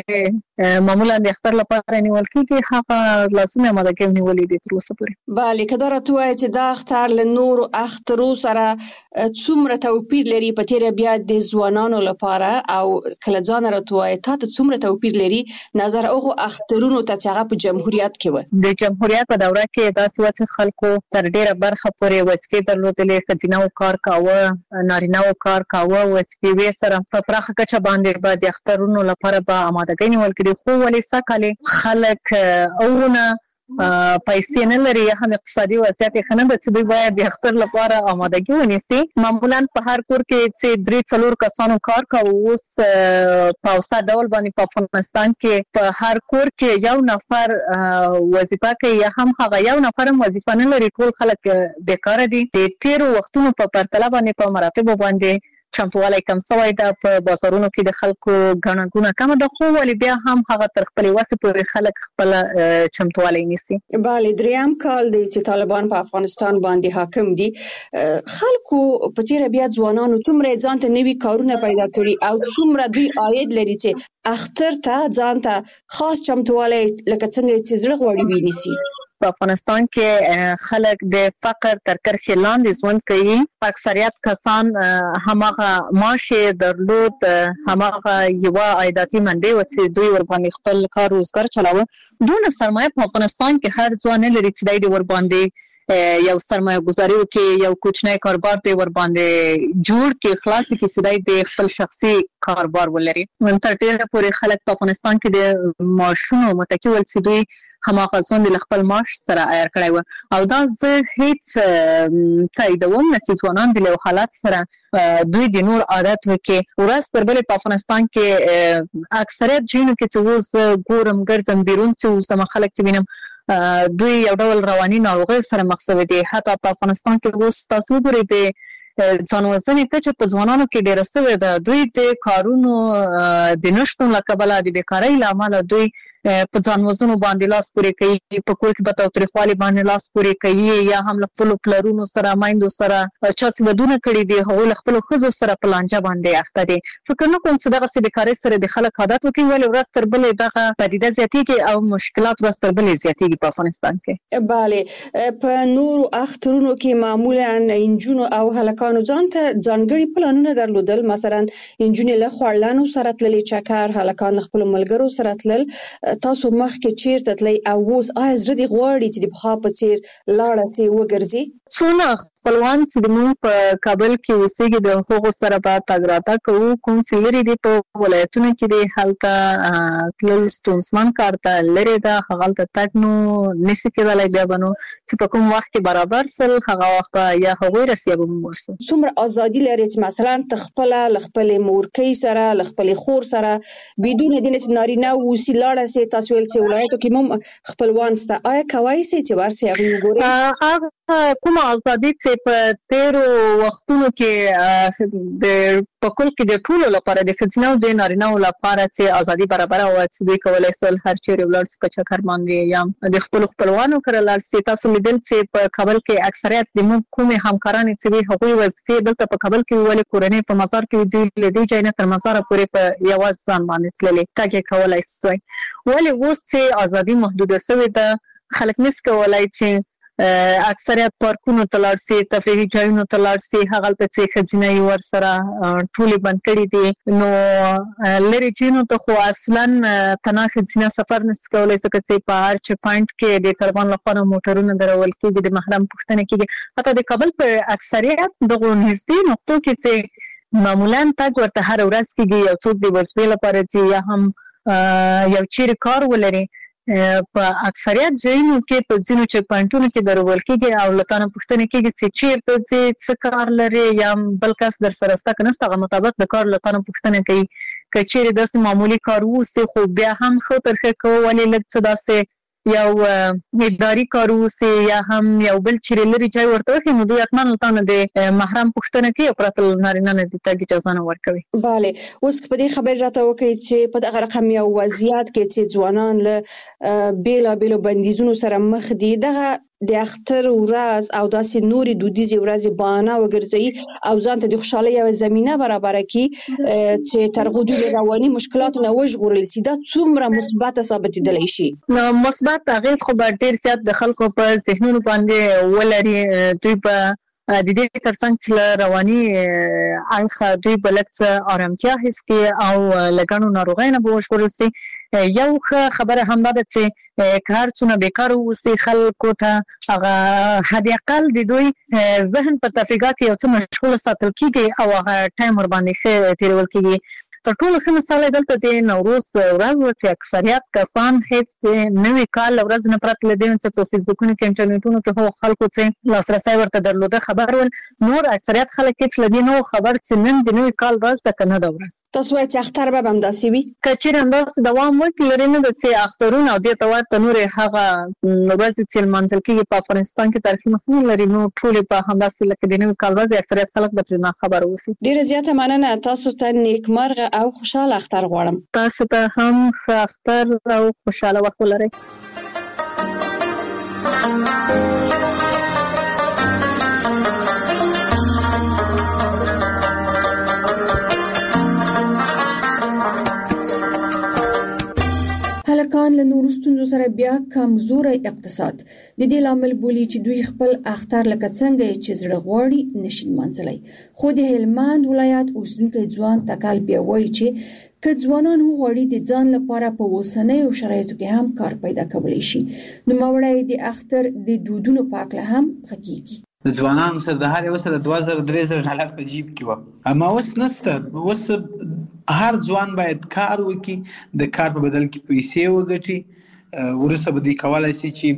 چې معمولا د اختر لپاره نیول کیږي هغه لازمه آمادګي نیولې دي تر اوسه پورې. بله کدار ته وایي چې دا اختر له نور اخترو سره څومره توپیر لري په تیر بیا د ځوانانو لپاره او کله ځان راته وایي ته څومره توپیر لري نظر هغه اخترونو ته چې هغه په جمهوریت کې و. د جمهوریت په دوره کې داسې و چې خلکو تر ډیره برخه پورې وظیفې درلودلې ښځینه کار کاوه نارینه کار کاوه وظیفې سره په پراخه کچه باندې بعد اخترونو لپاره به آمادګي نیول کړي خو ولې سکهاله خلک اورونه پیسې نه لري هم اقتصادي وضعیت خنه به چې دوی باید د اختر لپاره آمادګي ونیسي معمولا په هر کور کې چې 3-4 کسانو کار کوي اوس په اوسه ډول باندې په افغانستان کې په هر کور کې یو نفر وظیفه کوي یا هم هغه یو نفر هم وظیفه نه لري ټول خلک بیکاره دي د تیرو وختونو په پرتله باندې په مراتب باندې چمتووالی کم شوی ده په بازارونو کې د خلکو غنغونه کم ده خو ولې بیا هم هغه تر خپل وسه پورې خلک خپل چمتووالی نیسي. بله دریم کال دی چې طالبان په افغانستان باندې حاکم دي خلکو په تیر بیا ځوانانو څومره ځان ته نوي کارونه پیدا کړي او څومره دوی عاید لري چې اختر ته ځان ته خاص چمتووالی لکه څنګه چې زړه غواړي ونیسي. په افغانستان کې خلک د فقر تر کرښې لاندې ژوند کوي اکثریت کسان هماغه معاش درلود هماغه یو عایداتي منبع و چې دوی ور باندې خپل کار روزګار چلاوه دونه سرمایه په افغانستان کې هر ځوان لري چې دوی ور باندې یو سرمایه گذاري وکړي یو کوچنی کاروبار دی ور باندې جوړ کې خلاص کې چې دوی د خپل شخصي کاروبار ولري تر ډیره پورې خلک په افغانستان کې د معاشونو متکی ول چې دوی هماغه ځوند له خپل معاش سره عیار کړی و او دا زه هیڅ تاییدوم نه چې ځوانان د له حالات سره دوی د نور عادت وکړي ورځ تر بلې په افغانستان کې اکثریت جنو کې چې اوس ګورم ګرځم بیرون چې اوس خلک چې وینم دوی یو ډول رواني ناروغي سره مخ شوي دي حتی په افغانستان کې اوس تاسو ګورئ د ځان وزنې کچه په ځوانانو کې ډېره سوې ده دوی د کارونو د نشټون لکبله د بیکارۍ لامل دوی په ځان وزنو باندې لاس پورې کوي په کور کې به تاوتریخوالي باندې لاس پورې کوي یا هم خپل پلرونو سره مایندو سره چا څه ودونه کړي دي هغه خپل خزو سره پلانجا باندې اخته دي فکر نه کوم چې دغه سې بیکارۍ سره د خلک عادت وکړي ولې ورځ تر بلې دغه پدیده زیاتېږي او مشکلات ورځ تر بلې زیاتېږي په افغانستان کې. بله په نورو اخترونو کې معمولا انجونو او هلکانو ځان ته ځانګړي پلانونه درلودل مثلا انجونې له خړلانو سره تللې چکر هلکان خپل ملګرو سره تلل تاسو مخکې چیرته تللی او اوس آیا زړه دې غواړي چې د پخوا په څیر لاړه سي وګرځي څونه خپلوان چې موږ په کابل کې اوسېږي د هغو سره به تګ راتګ کوو کوم چې لري دي په ولایتونو کې دی هلته تلل ستونزمن کار ته لري ده هغلته تګ نو نشي کېدلی بیا به نو چې په کوم وخت کې برابر سل هغه وخت یا هغوی رسیا به موږ ورسو څومره ازادي لري چې مثلا ته خپله له خپلې مورکۍ سره له خپلې خور سره بدون دې چې نارینه اوسي لاړه سي تاسو ویل چې ولایتو کې مو خپلوان سته آیا کوای سي چې ورسي هغوی وګورئ کومه ازادي چې په تیرو وختونو کې د په کل کې د ټولو لپاره د ښځینه او د نارینه‌و لپاره چې ازادي برابر او چې دوی کولای شول هر چیرې ولاړ شي په چکر باندې یا د خپل خپلوانو کړه لاړ شي تاسو لیدل چې په کابل کې اکثریت د موږ کومې همکاران چې هغوی وظیفې دلته په کابل کې ولې کورنۍ په مزار کې دوی له دې ځای نه تر مزار پورې په یوازې ځان باندې تللې تاکي کولای شي ولې اوس چې ازادي محدوده شوې ده خلک نس کولای چې اکثریت پارکونو ته لاړ سي، تفریحي ځایونو ته لاړ سي، هغه ته چې خزینه یې ورسره ټولې بند کړي دي. نو لري چینو ته خو اصلا تنه خزینه سفر نس کولای څنګه چې په هر چ پوینټ کې د طالبان لخوا موټرونه درول کېږي، د محرم پوښتنه کېږي. حتی د کابل په اکثریت دغه نږدې نقطو کې چې معمولاً تګ ورته هر ورځ کېږي، یو څوک د ورځې لپاره چې یا هم یو چیرې کار ولري، په اکثریت ځایونو کې په ځینو چک پوینټونو کې درول کېږي او لطانه پوښتنه کېږي چې چیرته څه کار لري یا بل کس در سره ستا که نسته، هغه مطابق د کار لطانه پوښتنه کوي. که چیرې داسې معمولي کار ووسي خو بیا هم ښه ترخه کوو، ولې لږ څه داسې یو اداري کار ووسي یا هم یو بل چیرې لري ځای ورته وښي، نو دوی حتما لطانه د محرم پوښتنه کوي او پرته له نارینه نه د تګ اجازه نه ورکوي. بله، اوس په دې خبرې راته وکړئ چې په دغه رقم یو وضعیت کې چې ځوانان له بیلابیلو بندیزونو سره مخ دي، دغه د اختر ورځ او داسې نورې دودیزې ورځې بهانه وګرځوي او ځان ته د خوشحالۍ یوه زمینه برابره کړي چې تر هغو دوی له رواني مشکلاتو نه وژغورل شي. دا څومره مثبته ثابتېدلی شي؟ نو مثبت اغېز خو به ډېر زیات د خلکو په ذهنونو باندې ولري. دوی به د دې ترڅنګ چې رواني اړخه دوی به لږ څه آرامتیا حس کړي او له ګڼو ناروغیو نه به وژغورل شي. یو ښه خبره هم دا ده چې که هر څونه بیکاره واوسي، خلکو ته هغه حد اقل د دوی ذهن په تفریحات کې یو څه مشغوله ساتل کېږي او هغه ټایم ورباندې ښه تېرول کېږي. تر ټولو ښه مثال یې دلته د نوروز ورځ وه چې اکثریت کسان هېڅ د نوي کال له ورځې نه پرته له دې چې په فیسبوکونو کې انټرنیټونو کې هغو خلکو چې لاسرسی ورته درلوده خبر ول، نور اکثریت خلک هېڅ له دې نه و خبر چې نن د نوي کال ورځ ده که نه ده ورځ. تاسو وایئ چې اختر به همداسې وي؟ که چېرې همداسې دوام وکړي، لرې نه ده چې اخترونه او دې ته ورته نورې هغه ورځې چې لمانځل کېږي په افغانستان کې تاریخي مخینه لري، نو ټولې په همداسې لکه د نوي کال ورځې اکثریت خلک به ترې ناخبره اوسي. ډېره زیاته مننه. تاسو ته نیکمرغه او خوشحاله اختر غواړم. تاسو ته هم ښه اختر او خوشحاله وخت ولرئ. هلکان له نورو ستونزو سره بیا کمزوری اقتصاد د دې لامل بولي چې دوی خپل اختر لکه څنګه چې زړه غواړي نشي لمانځلی. خو د هلمند ولایت اوسیدونکی ځوان تکل بیا وایي چې که ځوانان وغواړي د ځان لپاره په اوسنیو شرایطو کې هم کار پیدا کولی شي. نوموړی د اختر د دودونو په هکله هم غږیږي. د ځوانانو سره د هر یو سره 2000-3000 ډالر په جیب کې وه، اما اوس نشته. اوس هر ځوان باید کار وکړي، د کار په بدل کې پیسې وګټي، وروسته به دوی کولی شي چې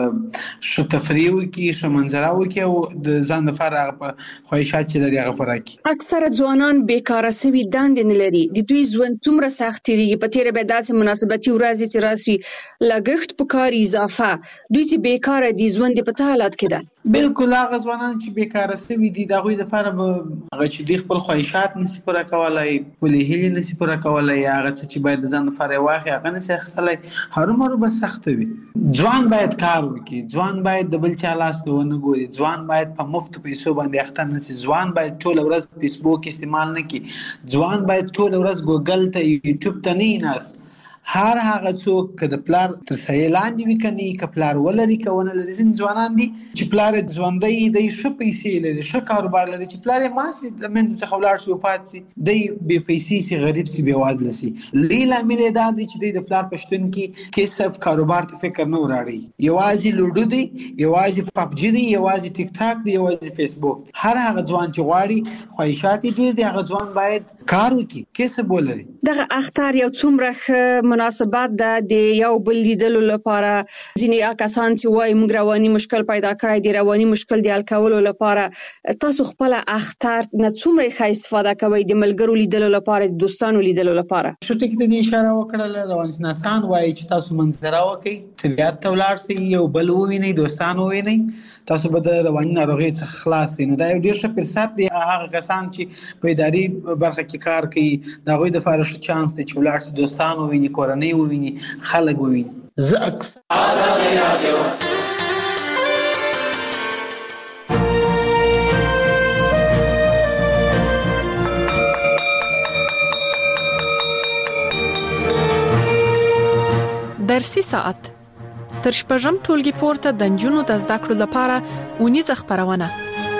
ښه تفریح وکړي، ښه منظره وکړي او د ځان لپاره هغه خواهشات چې لري هغه پوره کړي. اکثره ځوانان بیکاره سوي دندې نه لري. د دوی ژوند څومره سخت تېرېږي. په تېره بیا داسې مناسبتي ورځې چې راشي لګښت په کار اضافه، دوی چې بیکاره دي ژوند یې په څه حالت کې ده؟ بالکل هغه ځوانان چې بیکاره سوي دي د هغوی لپاره به هغه چې دوی خپل خواهشات نشي پوره کولی، خپلې هیلې نشي پوره کولی، هغه څه چې باید د ځان لپاره یې واخلي هغه نشي اخیستلی، هرومرو به سخته وي. ځوان باید کار وکړي، ځوان باید د بل چا لاس ته ونه ګوري، ځوان باید په مفتو پیسو باندې اخته نه شي، ځوان باید ټوله ورځ فیسبوک استعمال نه کړي، ځوان باید ټوله ورځ ګوګل ته یوټیوب ته نه ناست. هر هغه څوک که د پلار تر سایې لاندې وي که نه، که پلار ولري که ونه لري. ځینې ځوانان دي چې پلار یې ژوندی دی، ښه پیسې لري، ښه کاروبار لري، چې پلار یې مړ شي له منځه څخه ولاړ شي وفات شي، دی بې پیسې شي، غریب شي، بېوزله شي. لوی لامل یې دا دی چې دی د پلار په شتون کې کسب کاروبار ته فکر نه وراړي. یوازې لوډو دی، یوازې پبجي دی، یوازې ټیک ټاک دی، یوازې فیسبوک. هر هغه ځوان چې غواړي خواهشات یې ډېر دي، هغه ځوان باید کار وکړي، کسب ولري. دغه اختر یو څومره ښه مناسبت ده د یو بل لیدلو لپاره. ځینې کسان چې وایي موږ رواني مشکل پیدا کړی دی، رواني مشکل د حل کولو لپاره تاسو خپل اختر نه څومره ښه استفاده کوئ د ملګرو لیدلو لپاره، د دوستانو لیدلو لپاره؟ ښه ټکي ته دې اشاره وکړله. روانشناسان وایي چې تاسو منظره وکړئ، طبیعت ته ولاړ شئ، یو بل ووینئ، دوستان ووینئ، تاسو به د رواني ناروغۍ څخه خلاص شئ. نو دا یو ډېر ښه فرصت دی. هغه کسان چې په اداري برخه کې کار کوي د هغوی دپاره ښه چانس دی چې ولاړ شي، دوستان وویني، کورنۍ وویني، خلک وویني. آزادي رادیو درسي ساعت تر شپږم ټولګي پورته د نجونو د زده کړو لپاره ونیزه خبرونه.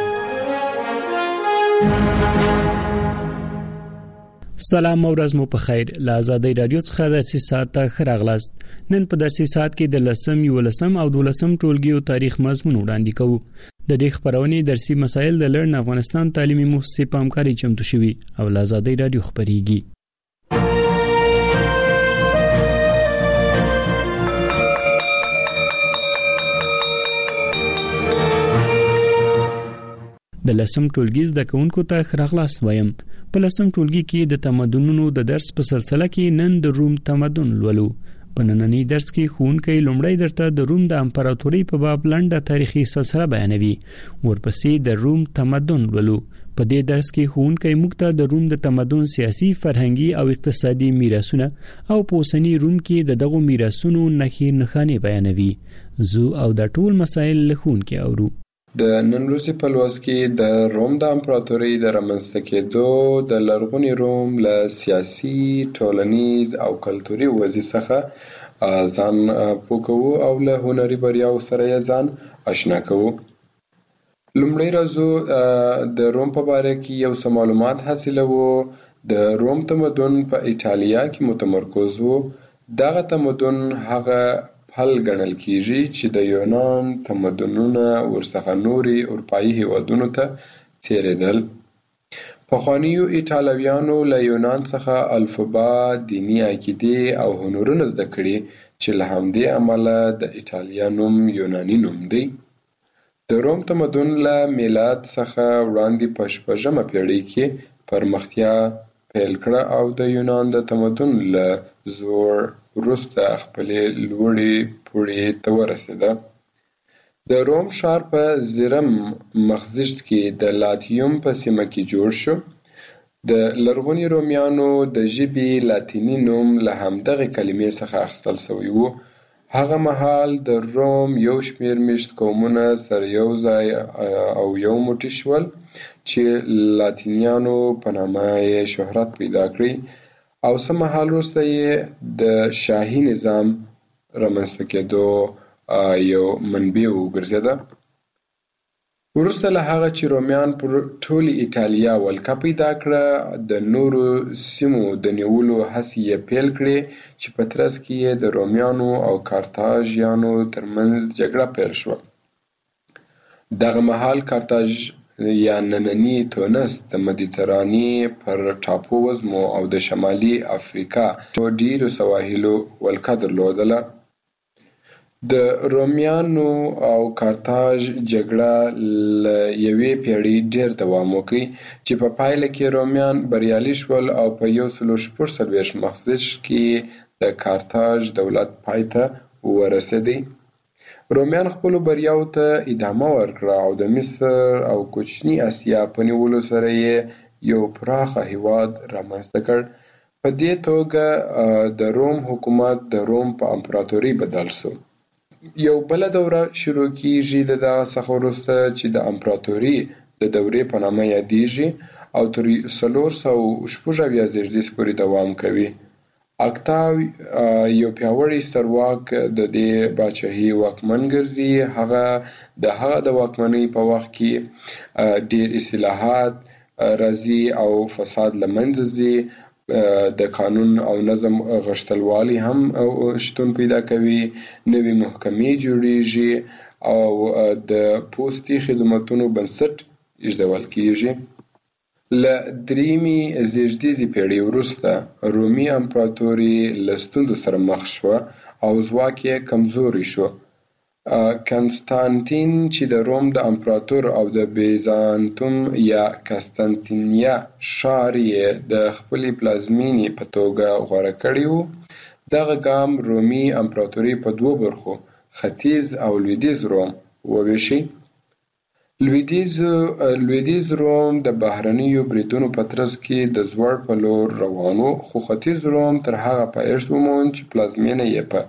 سلام او ورځ مو په خیر. له آزادۍ رادیو څخه درسي ساعت ته ښه راغلاست. نن په درسي ساعت کې د 10م، 11م او 12م ټولګیو تاریخ مضمون وړاندې کوو. د دې خبرونې درسي مسایل د لړن افغانستان تعلیمي مؤسسې په همکاري چمتو شوي او له آزادۍ رادیو خبريږي. د 10م ټولګي زده کوونکو ته ښه راغلاست وایم. په 10م ټولګي کې د تمدنونو د درس په سلسله کې نن د روم تمدن لولو. په نننی درس کې ښوونکی لومړی درته د روم د امپراتورۍ په باب لنډه تاریخي سلسله بیانوي. ورپسې د روم تمدن لولو. په دې درس کې ښوونکی موږ ته د روم د تمدن سیاسي، فرهنګي او اقتصادي میراثونه او په اوسني روم کې د دغو میراثونو نښانې بیانوي. زه او د ټول مسایل له ښوونکي اورو. د نن ورځې په لوست کې د روم د امپراتورۍ د رامنځته کېدو د لرغوني روم له سیاسي، ټولنیز او کلتوري وضعیت څخه ځان پوه کوو او له هنري بریاو سره یې ځان آشنا کوو. لومړی راځو د روم په باره کې یو څه معلومات حاصلوو. د روم تمدن په ایټالیا کې متمرکز و. دغه تمدن هغه حل ګڼل کیږي چې د یونان تمدنونه ورڅخه نوري اروپایي هیوادونو ته تیریدل. پخوانیو ایټالویانو له یونان څخه الفبا، دینی عقیدې او هنرونه زده کړي چې له همدې امله د ایټالیا نوم یوناني نوم دی. د روم تمدن له میلاد څخه وړاندې په 6مه پیړۍ کې پرمختیا پیل کړه او د یونان د تمدن له زوړ وروسته خپلې لوړې پوړۍ ته ورسېده. د روم ښار په زرم مخزیشت کې د لاتیوم په سیمه کې جوړ شو. د لرغوني رومیانو د ژبې لاتیني نوم له همدغې کلمې څخه اخیستل شوی و. هغه مهال د روم یو شمېر میشت قومونه سره یو ځای او یو موټی شول چې لاتینیانو په نامه یې شهرت پیدا کړی او څه مهال وروسته یې د شاهي نظام رامنځته کېدو یو منبع وګرځېده. وروسته له هغه چې رومیان پر ټولې ایټالیا ولکه پیدا کړه، د نورو سیمو د نیولو هڅې یې پیل کړې چې په ترڅ کې یې د رومیانو او کارتاژیانو ترمنځ جګړه پیل شوه. دغه مهال کارتاژ یا نننی تونس د مدیترانې پر ټاپو وزمو او د شمالي افریقا ډیرو سواحلو ولکه درلودله. د رومیانو او کارتاژ جګړه له یوې پیړۍ ډیر دوام وکړ چې په پایله کې رومیان بریالي شول او په 1440 مخزیشت کې د کارتاژ دولت پای ته ورسېدی. رومیان خپلو بریاو ته ادامه ورکړه او د مصر او کوچني اسیا په نیولو سره یې یو پراخه هیواد رامنځته کړ. په دې توګه د روم حکومت د روم په امپراتورۍ بدل شو. یو بل دوره شروع کیږي د دغه څخه وروسته چې د امپراتورۍ د دورې په نامه یادیږي او تر 476 زیږدیز پورې دوام کوي. اکتاو یو پیاوړی سترواک د دې باچاهي واکمن ګرځي. هغه د واکمنۍ په وخت کې ډیر اصلاحات راځي او فساد له منځه ځي. د قانون او نظم غښتلوالی هم شتون پیدا کوي. نوې محکمې جوړیږي او د پوستي خدماتونو بنسټ ایښودل کیږي. له دریمې زیږدیزې پیړۍ وروسته رومي امپراتوري له ستونزو سره مخ شوه او ځواک یې کمزوری شو. کنستانتین چې د روم د امپراتور او د بیزانتوم یا قسطنطنیه ښار یې د خپلې پلازمینې په توګه غوره کړی و. دغه ګام رومي امپراتوري په دوو برخو، ختیځ او لویدیځ روم، وویشي. لویدیځ روم د بهرنیو بریدونو په ترڅ کې د زوړ په لور روان و، خو ختیځ روم تر هغه پایښت وموند چې پلازمینه یې په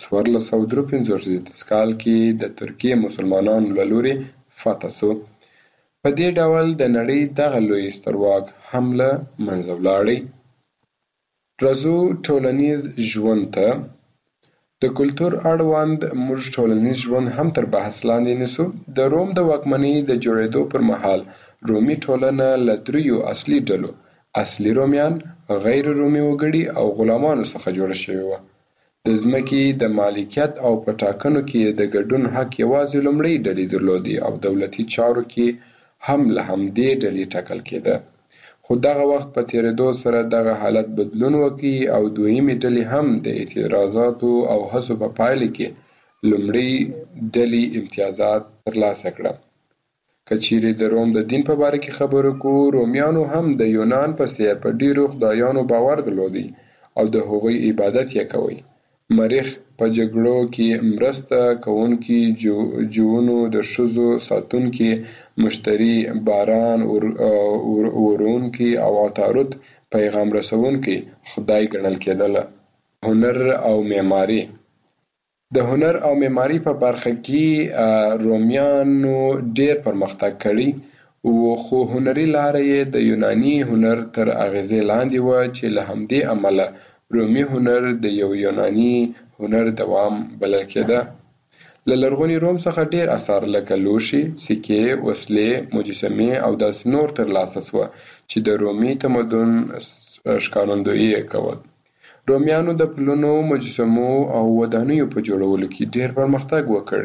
1453 کال کې د ترکیې مسلمانانو له لوري فتح شو. په دې ډول د نړۍ دغه لوی سترواک هم له منځه ولاړی. راځو ټولنیز ژوند ته. د کلتور اړوند موږ ټولنیز ژوند هم تر بحث لاندې نیسو. د روم د واکمنۍ د جوړېدو پر مهال رومي ټولنه له دریو اصلي ډلو، اصلي رومیان، غیر رومي وګړي او غلامانو څخه جوړه شوې وه. د ځمکې د مالکیت او په ټاکنو کې د ګډون حق یوازې لومړۍ ډلې درلودي او دولتي چارو کې هم له همدې ډلې ټاکل کېده. خو دغه وخت په تېرېدو سره دغه حالت بدلون وکړي او دویمې ډلې هم د اعتراضاتو او هڅو په پایله کې لومړۍ ډلې امتیازات ترلاسه کړه. که چیرې د روم د دین په باره کې خبرو کوو، رومیانو هم د یونان په څېر په ډېرو خدایانو باور درلودی او د هغوی عبادت یې کوي. مریخ په جګړو کې مرسته کوونکي، جوونو د ښځو ساتونکي، مشتري، باران ورونکي او عطارد پیغام رسونکي خدای ګڼل کېدله. هنر او معماري. د هنر او معماري په برخه کې رومیانو ډېر پرمختګ کړی و، خو هنري لاره یې د یوناني هنر تر اغېزې لاندې وه چې له همدې امله رومي هنر د یو یوناني هنر دوام بلل کېده. له لرغوني روم څخه ډېر اثار لکه لوښي، سکې، وسلې، مجسمې او داسې نور ترلاسه شوه چې د رومي تمدن ښکارندویي یې کول. رومیانو د پلونو، مجسمو او ودانیو په جوړولو کې ډېر پرمختګ وکړ.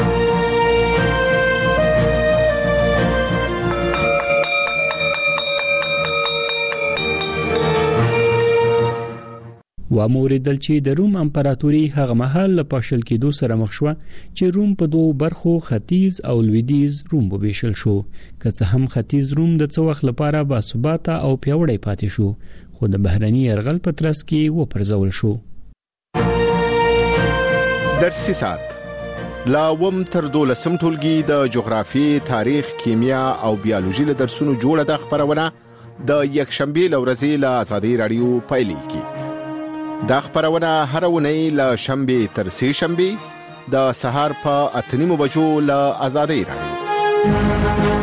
و موریدل چې د روم امپراتوري هغه مهال له پاشل کېدو سره مخ شوه چې روم په دوه برخو، ختیځ او لویدیځ روم وبېشل شو. که څه هم ختیځ روم د څه وخت لپاره باثباته او پیاوړی پاتې شو، خو د بهرني یرغل په ترڅ کې وپرځول شو. درسي ساعت لا وم تر 12 ټولګي د جغرافي، تاریخ، کیمیا او بیولوژي له درسونو جوړه د خبرونه د یکشنبه لورځي له آزادۍ رادیو پایلې کی. دا خبرونه هر ونی له شنبه تر سه شنبه د سهار په 8:30 بجو له آزادۍ رادیو.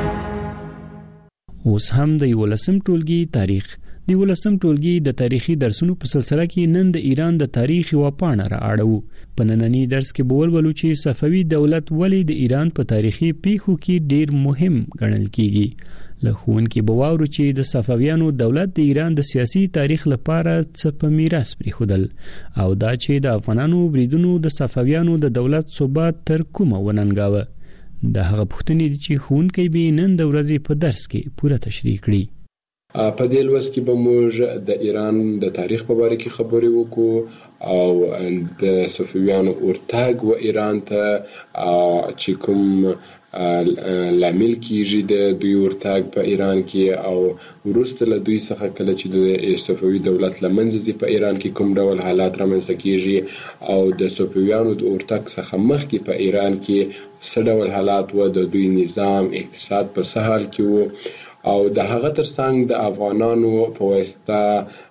اوس هم د 11 ټولګي تاریخ. د 11 ټولګي د تاریخي درسونو په سلسله کې نن د ایران د تاریخ یو پاڼه رااړو. په نننی درس کې به ولولو چې صفوي دولت ولې د ایران په تاریخي پیښو کې ډیر مهم ګڼل کیږي. له ښوونکي به واورو چې د صفویانو دولت د ایران د سیاسي تاریخ لپاره څه په میراث پرېښودل او دا چې د افغانانو بریدونو د صفویانو د دولت ثبات تر کومه وننګاوه. د هغه پوښتنې دي چې ښوونکی به نن د ورځې په درس کې پوره تشریح کړي. په دې لوست کې به موږ د ایران د تاریخ په اړه کې خبرې وکړو او د صفویانو ورتګ و ایران ته چې کوم لامل کیږي د دوی ورتګ په ایران کې او وروسته له دوی څخه کله چې د صفوي دولت لمنځه ځي په ایران کې کوم ډول حالات رامنځته کیږي او د صفویانو د ورتګ څخه مخکې په ایران کې څه ډول حالات و، د دوی نظام، اقتصاد په څه حال کې و او د هغه ترڅنګ د افغانانو په واسطه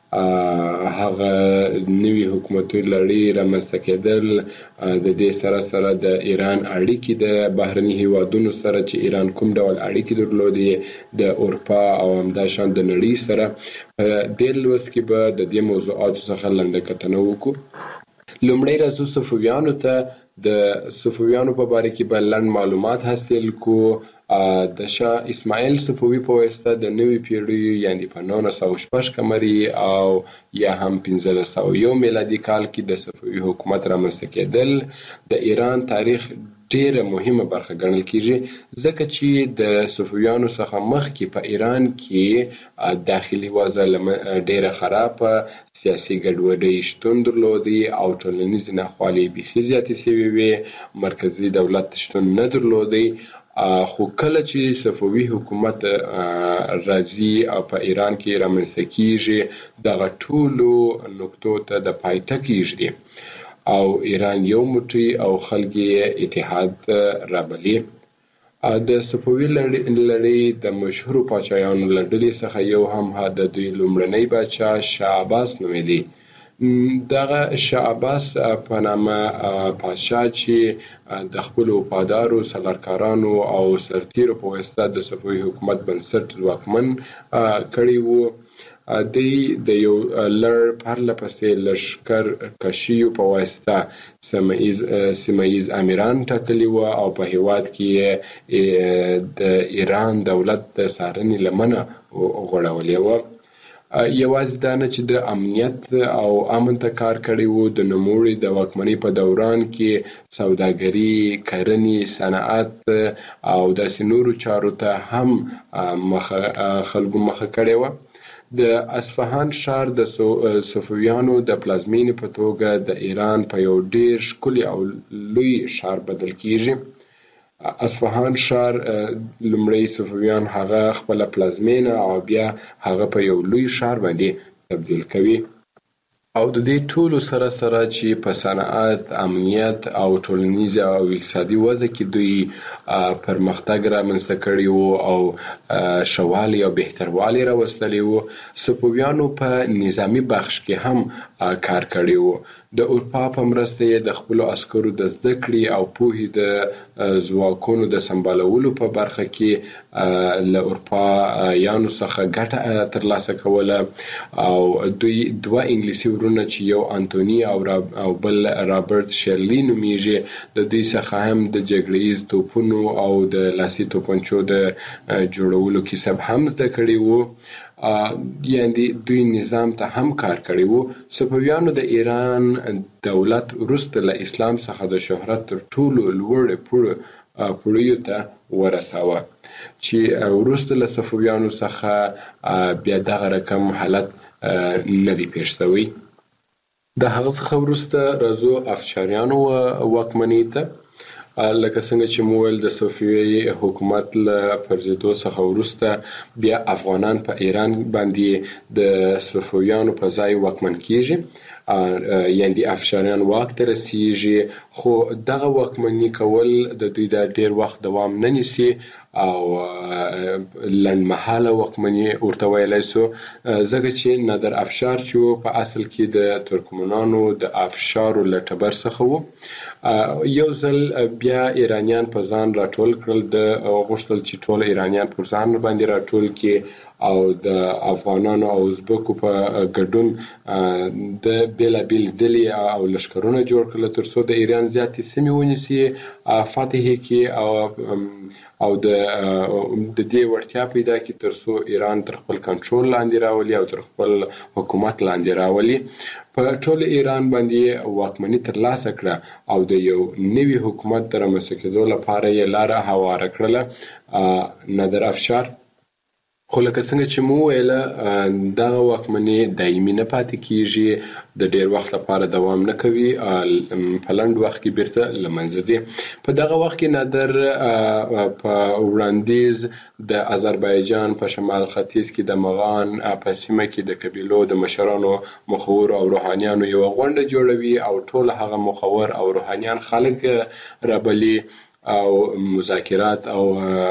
هغه نوی حکومتي لړۍ رامنځته کېدل، د دې سره سره د ایران اړیکې د بهرني هیوادونو سره چې ایران کوم ډول اړیکې درلودې د اروپا او همداشان د نړۍ سره. په دې لوست کې به د دې موضوعاتو څخه لنډه کتنه وکړو. لومړی راځو صفویانو ته. د صفویانو په باره کې به لنډ معلومات حاصل کو. د شاه اسماعیل صفوي په واسطه د نوې پیړۍ یعنی په 1906 قمري او یا هم 1501 میلادي کال کې د صفوي حکومت رامنځته کېدل د ایران تاریخ ډیره مهمه برخه ګڼل کیږي، ځکه چې د صفویانو څخه مخکې په ایران کې داخلي وضع ډیره خرابه، سیاسي ګډوډي شتون درلودي او ټولنیز ناخوالې بیخي زیاتې شوې وې، مرکزي دولت شتون نه درلودي. خو کله چې صفوي حکومت راځي او په ایران کې رامنځته کیږي دغه ټولو نقطو ته د پای ټکی او ایران یو موټی او خلک اتحاد رابلي. د صفوي لړۍ د مشهور پاچایانو له ډلې څخه یو هم د دوی لومړنی پاچا شاه عباس نومیده. دغه شاه عباس په نامه پاچا چې د خپل وفادارو سالارکارانو او سرتیرو په واسطه د صفوي حکومت بنسټ ځواکمن کړی وو. د یو لړ پرله پسې لشکر کشیو په واسطه سیمایز امیران ټاکلي و او په هیواد کې د ایران دولت د څارنې لمنه غوړولې و. یوازې دا نه چې د امنیت او امن ته کار کړی و، د نوموړي د واکمنۍ په دوران کې سوداګري، کرنې، صنعت او داسې نورو چارو ته هم خلکو مخه کړې وه. د اصفهان ښار د صفویانو د پلازمینې په توګه د ایران په یو ډیر ښکلي او لوی ښار بدل کیږي. اصفهان ښار لومړی صفویان هغه خپله پلازمینه او بیا هغه په یو لوی ښار باندې تبدیل کوي. او د دې ټولو سره چې په صنعت، امنیت او ټولنیز او اقتصادي وضع کې دوی پرمختګ رامنځته کړی وو او ښهوالی او بهتروالی راوستلی وو، صفویانو په نظامي بخش کې هم کار کړی وو. د اروپا په مرسته یې د خپلو عسکرو د زده کړې او پوهې د ځواکونو د سمبالولو په برخه کې له اروپایانو څخه ګټه ترلاسه کوله. او دوی دوه انګلیسي ورونه چې یو انټوني او بل رابرټ شیرلی نومیږي، د دوی څخه هم د جګړیز توپونو او د لاسي توپنچو د جوړولو کسب هم زده کړی وو. یعنی دوی نظام ته هم کار کړی وو. صفویانو د ایران دولت وروسته له اسلام څخه د شهرت تر ټولو لوړ پوړیو ته ورساوه، چې وروسته له صفویانو څخه بیا دغه رقم حالت نه دی پیښ شوی. د هغه څخه وروسته راځو افشاریانو واکمنۍ ته. لکه څنګه چې مو ویل د صفوي حکومت له پرځېدو څخه وروسته بیا افغانان په ایران باندې د صفویانو په ځای واکمن کیږي، یعنی افشاریان واک ته رسیږي. خو دغه واکمني کول د دوی د ډیر وخت دوام نه نیسي او لنډمهاله واکمني ورته ویلی سو، ځکه چې نادر افشار چې په اصل کې د ترکمنانو د افشارو له ټبر څخه وو. یو ځل بیا ایرانیان په ځان راټول کړل، د غوښتل چې ټول ایرانیان پر ځان باندې راټول کړي او د افغانانو او ازبکو په ګډون د بیلابیل ډلې او لښکرونه جوړ کړل ترڅو د ایران زیاتې سیمې ونیسي، فتح کړي او د دې وړتیا پیدا کړي ترڅو ایران تر خپل کنټرول لاندې راولي او تر خپل حکومت لاندې راولي. په ټول ایران باندې واکمني ترلاسه کړه او د یو نوي حکومت د رامنځته کېدو لپاره یې لاره هواره کړله نادر افشار. خو لکه څنګه چې مو ویله دغه واکمني دایمي نه پاتې کیږي، د ډیر وخت لپاره دوام نه کوي، په لنډ وخت کې بیرته له منځه ځي. په دغه وخت کې نادر په وړاندیز د آذربایجان په شمال ختیځ کې د مغان په سیمه کې د قبیلو د مشرانو، مخورو او روحانیانو یو غونډه جوړوي او ټول هغه مخور او روحانیان خلک رابلي او مذاکرات او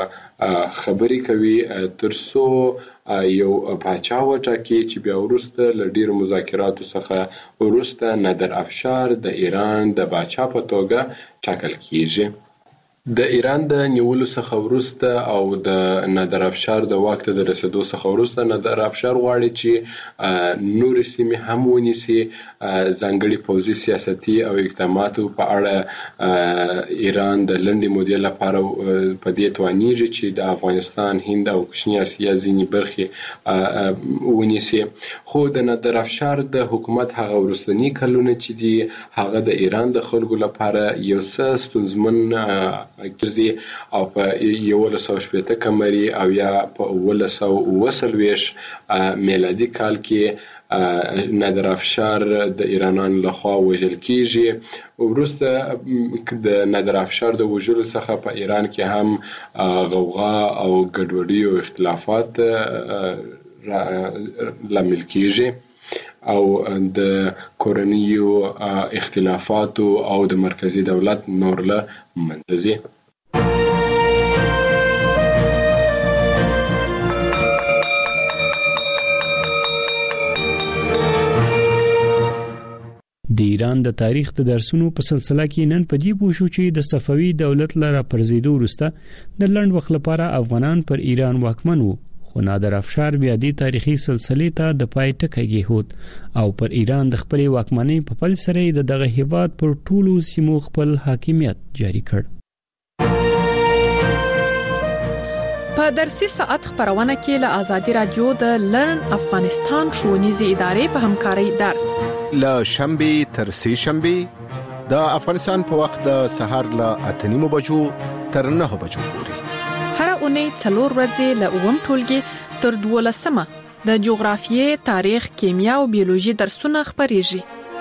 خبرې کوي ترڅو یو پاچا وټاکي چې بیا وروسته له ډیرو مذاکراتو څخه وروسته نادر افشار د ایران د پاچا په توګه ټاکل کیږي. د ایران د نیولو څخه وروسته او د نادر افشار د واک ته د رسیدو څخه وروسته نادر افشار غواړي چې نور سیمې هم ونیسي. ځانګړي پوځي سیاستي او اقداماتو په اړه ایران د لنډې مودې لپاره په دې توانیږي چې د افغانستان، هند او کوچنۍ اسیا ځینې برخې ونیسي. خو د نادر افشار د حکومت هغه وروستني کلونه چې دي هغه د ایران د خلکو لپاره یو څه ستونزمن ګرځي او په 1180 قمري او یا په 1940 میلادي کال کې نادر افشار د ایرانانو لخوا وژل کیږي. وروسته د نادر افشار د وژلو څخه په ایران کې هم غوغا او ګډوډي او اختلافات لامل کیږي او د کورنیو اختلافاتو او د مرکزی دولت نور له منځه ځي. د ایران د تاریخ د درسونو په سلسله کې نن په دې پوښو چې د صفوي دولت لپاره پرځېدو وروسته د لنډ وخت لپاره افغانان پر ایران واکمن وو، خو خو نادر افشار بیا دې تاریخي سلسله ته د پای ټکی کېښود او پر ایران د خپل واکمنۍ په پل سره د دغه هیواد پر ټولو سیمو خپل حاکمیت جاری کړ. په درسي ساعت خبرونه کې له آزادي رادیو د لرن افغانستان ښوونیزې ادارې په همکارۍ درس له شنبه تر سه شنبه د افغانستان په وخت د سحر له 8:30 بجو تر 9 بجو پورې هر اونۍ 4 ورځې له 9 ټولګي تر 12 د جغرافیې، تاریخ، کیمیا او بیولوژي درسونه خبريږي.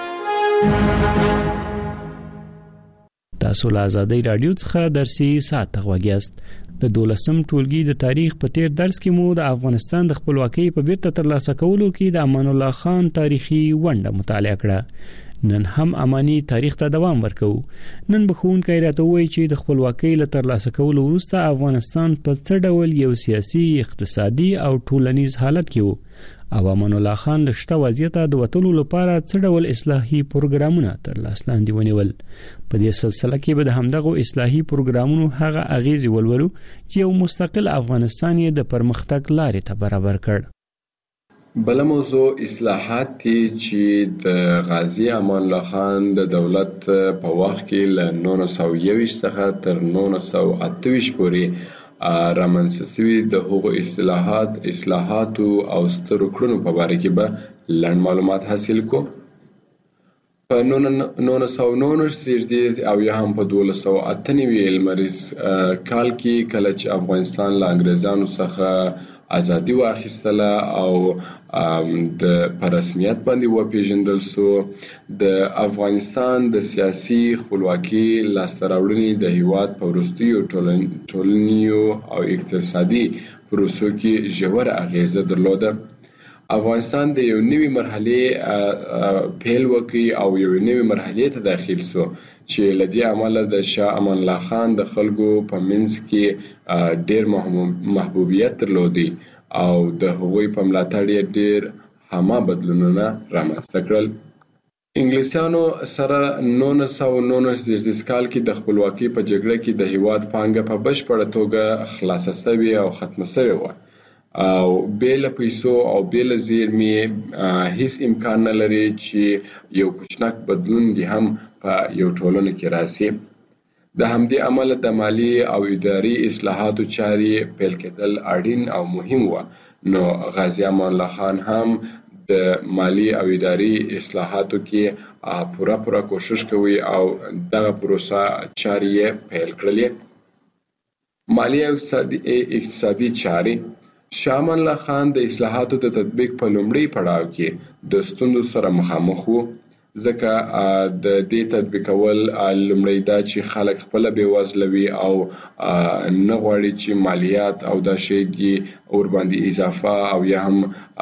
تاسو له آزادي رادیو څخه درسي ساعت غوږیاست. د 12م ټولګي د تاریخ په تیر درس کې مو د افغانستان د خپلواکۍ په بیرته ترلاسه کولو کې د امان الله خان تاریخي ونډه مطالعه کړه. نن هم اماني تاریخ ته دوام ورکو. نن بخښونکي راته وایي چې د خپلواکۍ له ترلاسه کولو وروسته افغانستان په څه ډول یو سیاسي، اقتصادي او ټولنیز حالت کې وو او امان الله خان له شته وضعیت د وټولو لپاره څه ډول اصلاحي پروګرامونه تر لاس لاندې ونیول. په دې سلسله کې به د همدغه اصلاحي پروګرامونو هغه اغیزې ولولو چې یو مستقل افغانستان یې د پرمختګ لارې ته برابر کړ. بل موضوع اصلاحات دي چې د غازی امان الله خان د دولت په وخت کې له 1921 څخه تر 1928 پورې رامنځته شوي د هغو اصلاحاتو او سترو کړنو په اړه کې به لنډ معلومات حاصل کو. په 1919 او یا هم په 1298 لمریز کال کې کله چې افغانستان له انګریزانو څخه ازادي واخیستله او د په رسمیت باندې وپیژندل شو، د افغانستان د سیاسي خپلواکۍ لاسته راوړنې د هیواد په وروستیو ټولنیزو او اقتصادي پروسو کې ژوره اغیزه درلوده. افغانستان د یو نوې مرحلې پیل وکړ او یو نوې مرحلې ته داخل شو چې لدې عمله د شاه امان الله خان د خلکو په منځ کې ډېر محبوبیت درلودي او د هغوی په ملاتړ یې ډېر هما بدلونونه رامنځته کړل. انګلیسانو سره 1919 کال کې د خپلواکۍ په جګړه کې د هیواد پانګه په بشپړه توګه خلاصه شوې او ختمه شوې وه او بیل پیسو او بیل زیرمې هیڅ امکان نه لري چې یو کوچنک بدلون دی هم په یو ټولنه کې راسي. د همدې عمل د مالی او اداري اصلاحاتو چارې پیل کېدل اړین او مهم و. نو غازی امان الله خان هم د مالی او اداري اصلاحاتو کې پوره کوشش کوي او دغه پروسه چارې پیل کړلې. مالی او اقتصادي چارې شاه امان الله خان د اصلاحاتو د تطبیق په لومړي پړاو کې د ستونزو سره مخامخ وو، ځکه د دې تطبیقول لومړی دا چې خلک خپل بېوزله وي او نه غواړي چې مالیات او دا شی دي اور باندې اضافه او یا هم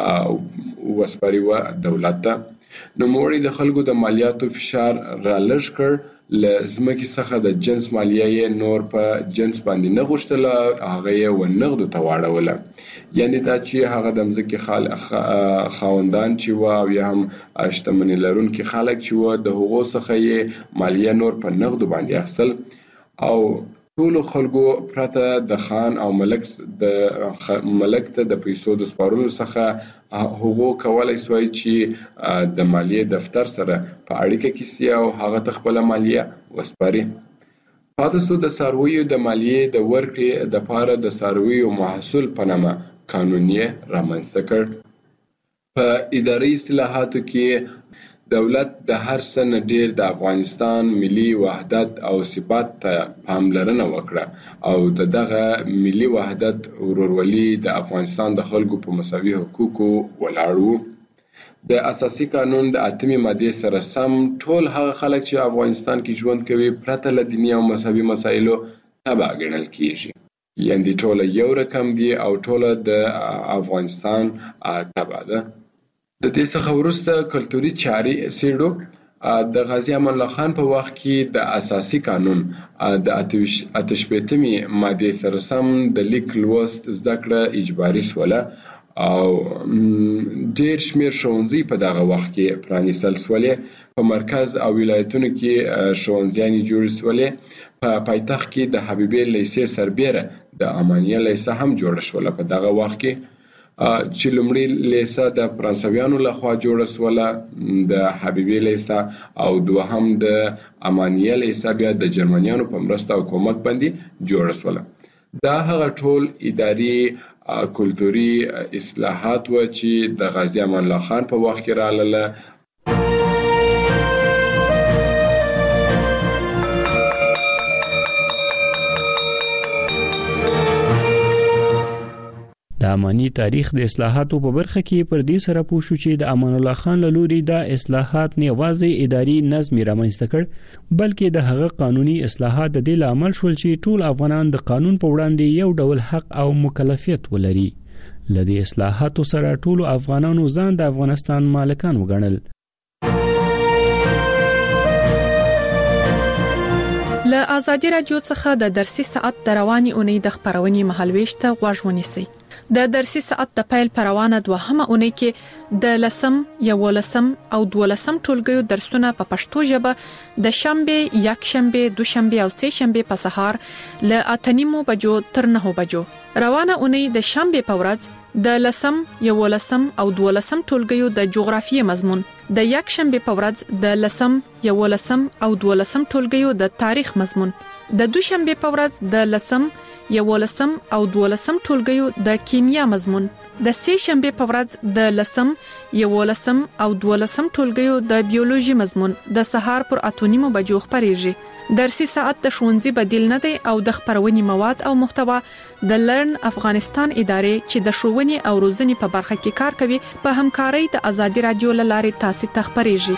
وسپاري و دولت ته. نو موړي د خلکو د مالیاتو فشار را لږ کړ، له ځمکې څخه د جنس مالیه یې نور په جنس باندې نه غوښتله، هغه یې ونغدو ته واړوله. یعنې دا چې هغه د ځمکې خاوندان چې و او یا هم شتمني لرونکي خلک چې و د هغو څخه یې مالیه نور په نغدو باندې اخیستل او ټولو خلکو پرته د خان او ملک ته د پیسو د سپارلو څخه هغو کولای شوی چې د مالیې دفتر سره په اړیکه کې سي او هغه ته خپله مالیه وسپاري. پاتې شو د څارویو د مالیې د ورکړې دپاره د څارویو محصول په نامه قانون یې رامنځته کړ. په اداري اصلاحاتو کې دولت د هر څه نه ډیر د افغانستان ملي وحدت او ثبات ته پاملرنه وکړه او دغه ملي وحدت ورورولي د افغانستان د خلکو په مساوي حقوقو ولاړ و. د اساسي قانون د 8مې ماده سره سم ټول هغه خلک چې افغانستان کې ژوند کوي پرته له دیني او مذهبي مسایلو تبع ګڼل کیږي، یعنې ټول یو رقم دي او ټول د افغانستان تبع ده. د دې څخه وروسته کلتوري چارې سیړو د غازی امان الله خان په وخت کې د اساسي قانون د 88مې ماده سره سم د لیک لوست زده کړه اجباري شوله او ډیر شمیر ښوونځي په دغه وخت کې پرانیستل شولې. په مرکز او ولایتونو کې ښوونځیانې جوړې شولې. په پایتخت کې د حبیبي لیسې سربیره د امانیه لیسه هم جوړه شوله په دغه وخت کې. چې لومړی لیسه د فرانسویانو لخوا جوړه سوله د حبیبي لیسه او دوهم د امانیه لیسه بیا د جرمنیانو په مرسته او کومک باندې جوړه سوله. دا هغه ټول اداري کلتوري اصلاحات و چې د غازی امان الله خان په وخت کې رااله. د امانی تاریخ د اصلاحاتو په برخه کې پر دې سره پوښو چې د امان الله خان له لوري د اصلاحات نه یوازې اداري نظم رامنځته کړ بلکې د هغه قانوني اصلاحات د دې عمل شول چې ټول افغانان د قانون په وړاندې یو ډول حق او مکلفیت ولري. لدې اصلاحاتو سره ټول افغانانو ځان د افغانستان مالکان وګڼل. له ازادي رادیو څخه د درسي ساعت د رواني اونۍ د خبرونې مهالويش ته غوږ ونیسئ. د درسي ساعت د پیل پروانه دوهمه اونۍ کې د لسم، یولسم او دولسم ټولګیو درسونه په پښتو ژبه د شنبه، یکشنبه، دوشنبه او سه شنبه په سهار له 8:30 بجو تر 9 بجو. روانه اونۍ د شنبه په ورځ د لسم، یولسم او دولسم ټولګیو د جغرافیې مضمون، د یکشنبه په ورځ د لسم، یولسم او دولسم ټولګیو د تاریخ مضمون، د دوشنبه په ورځ د لسم، یولسم او دولسم ټولګیو د کیمیا مضمون، د سه شنبه په ورځ د لسم، یولسم او دولسم ټولګیو د بیولوژي مضمون د سهار پر 8:30 بجو خبريږي. درسي ساعت د ښوونځي بدیل نه دی او د خبرونې مواد او محتوا د لرن افغانستان ادارې چې د ښوونې او روزنې په برخه کې کار کوي په همکارۍ د ازادي رادیو لارې تاسو ته خبريږي.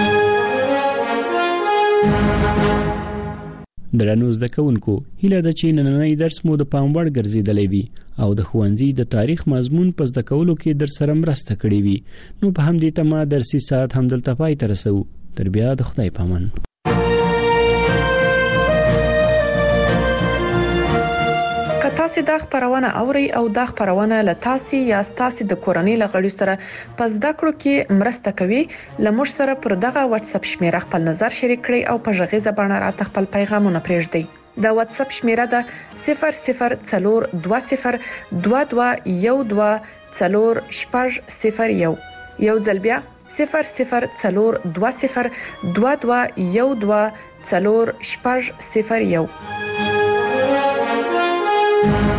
درنو زده کوونکو، هیله ده چې نننۍ درس مو د پام وړ ګرځیدلی وي او د ښوونځي د تاریخ مضمون په زده کولو کې در سره مرسته کړې وي. نو په همدې تمه درسي ساعت همدلته پای ته رسو. تر بیا د خدای پامان. تاسو د خبرونه اوري او د خبرونه له تاسو یا تاسو د کورنۍ لغړی سره پس د کړو کې مرسته کوي. لمر سره پر دغه واتس اپ شمیره خپل نظر شریک کړئ او په ژغه باندې راته خپل پیغامونه پرېږدئ. د واتس اپ شمیره ده 004212124001. یو ځل بیا 004212124001.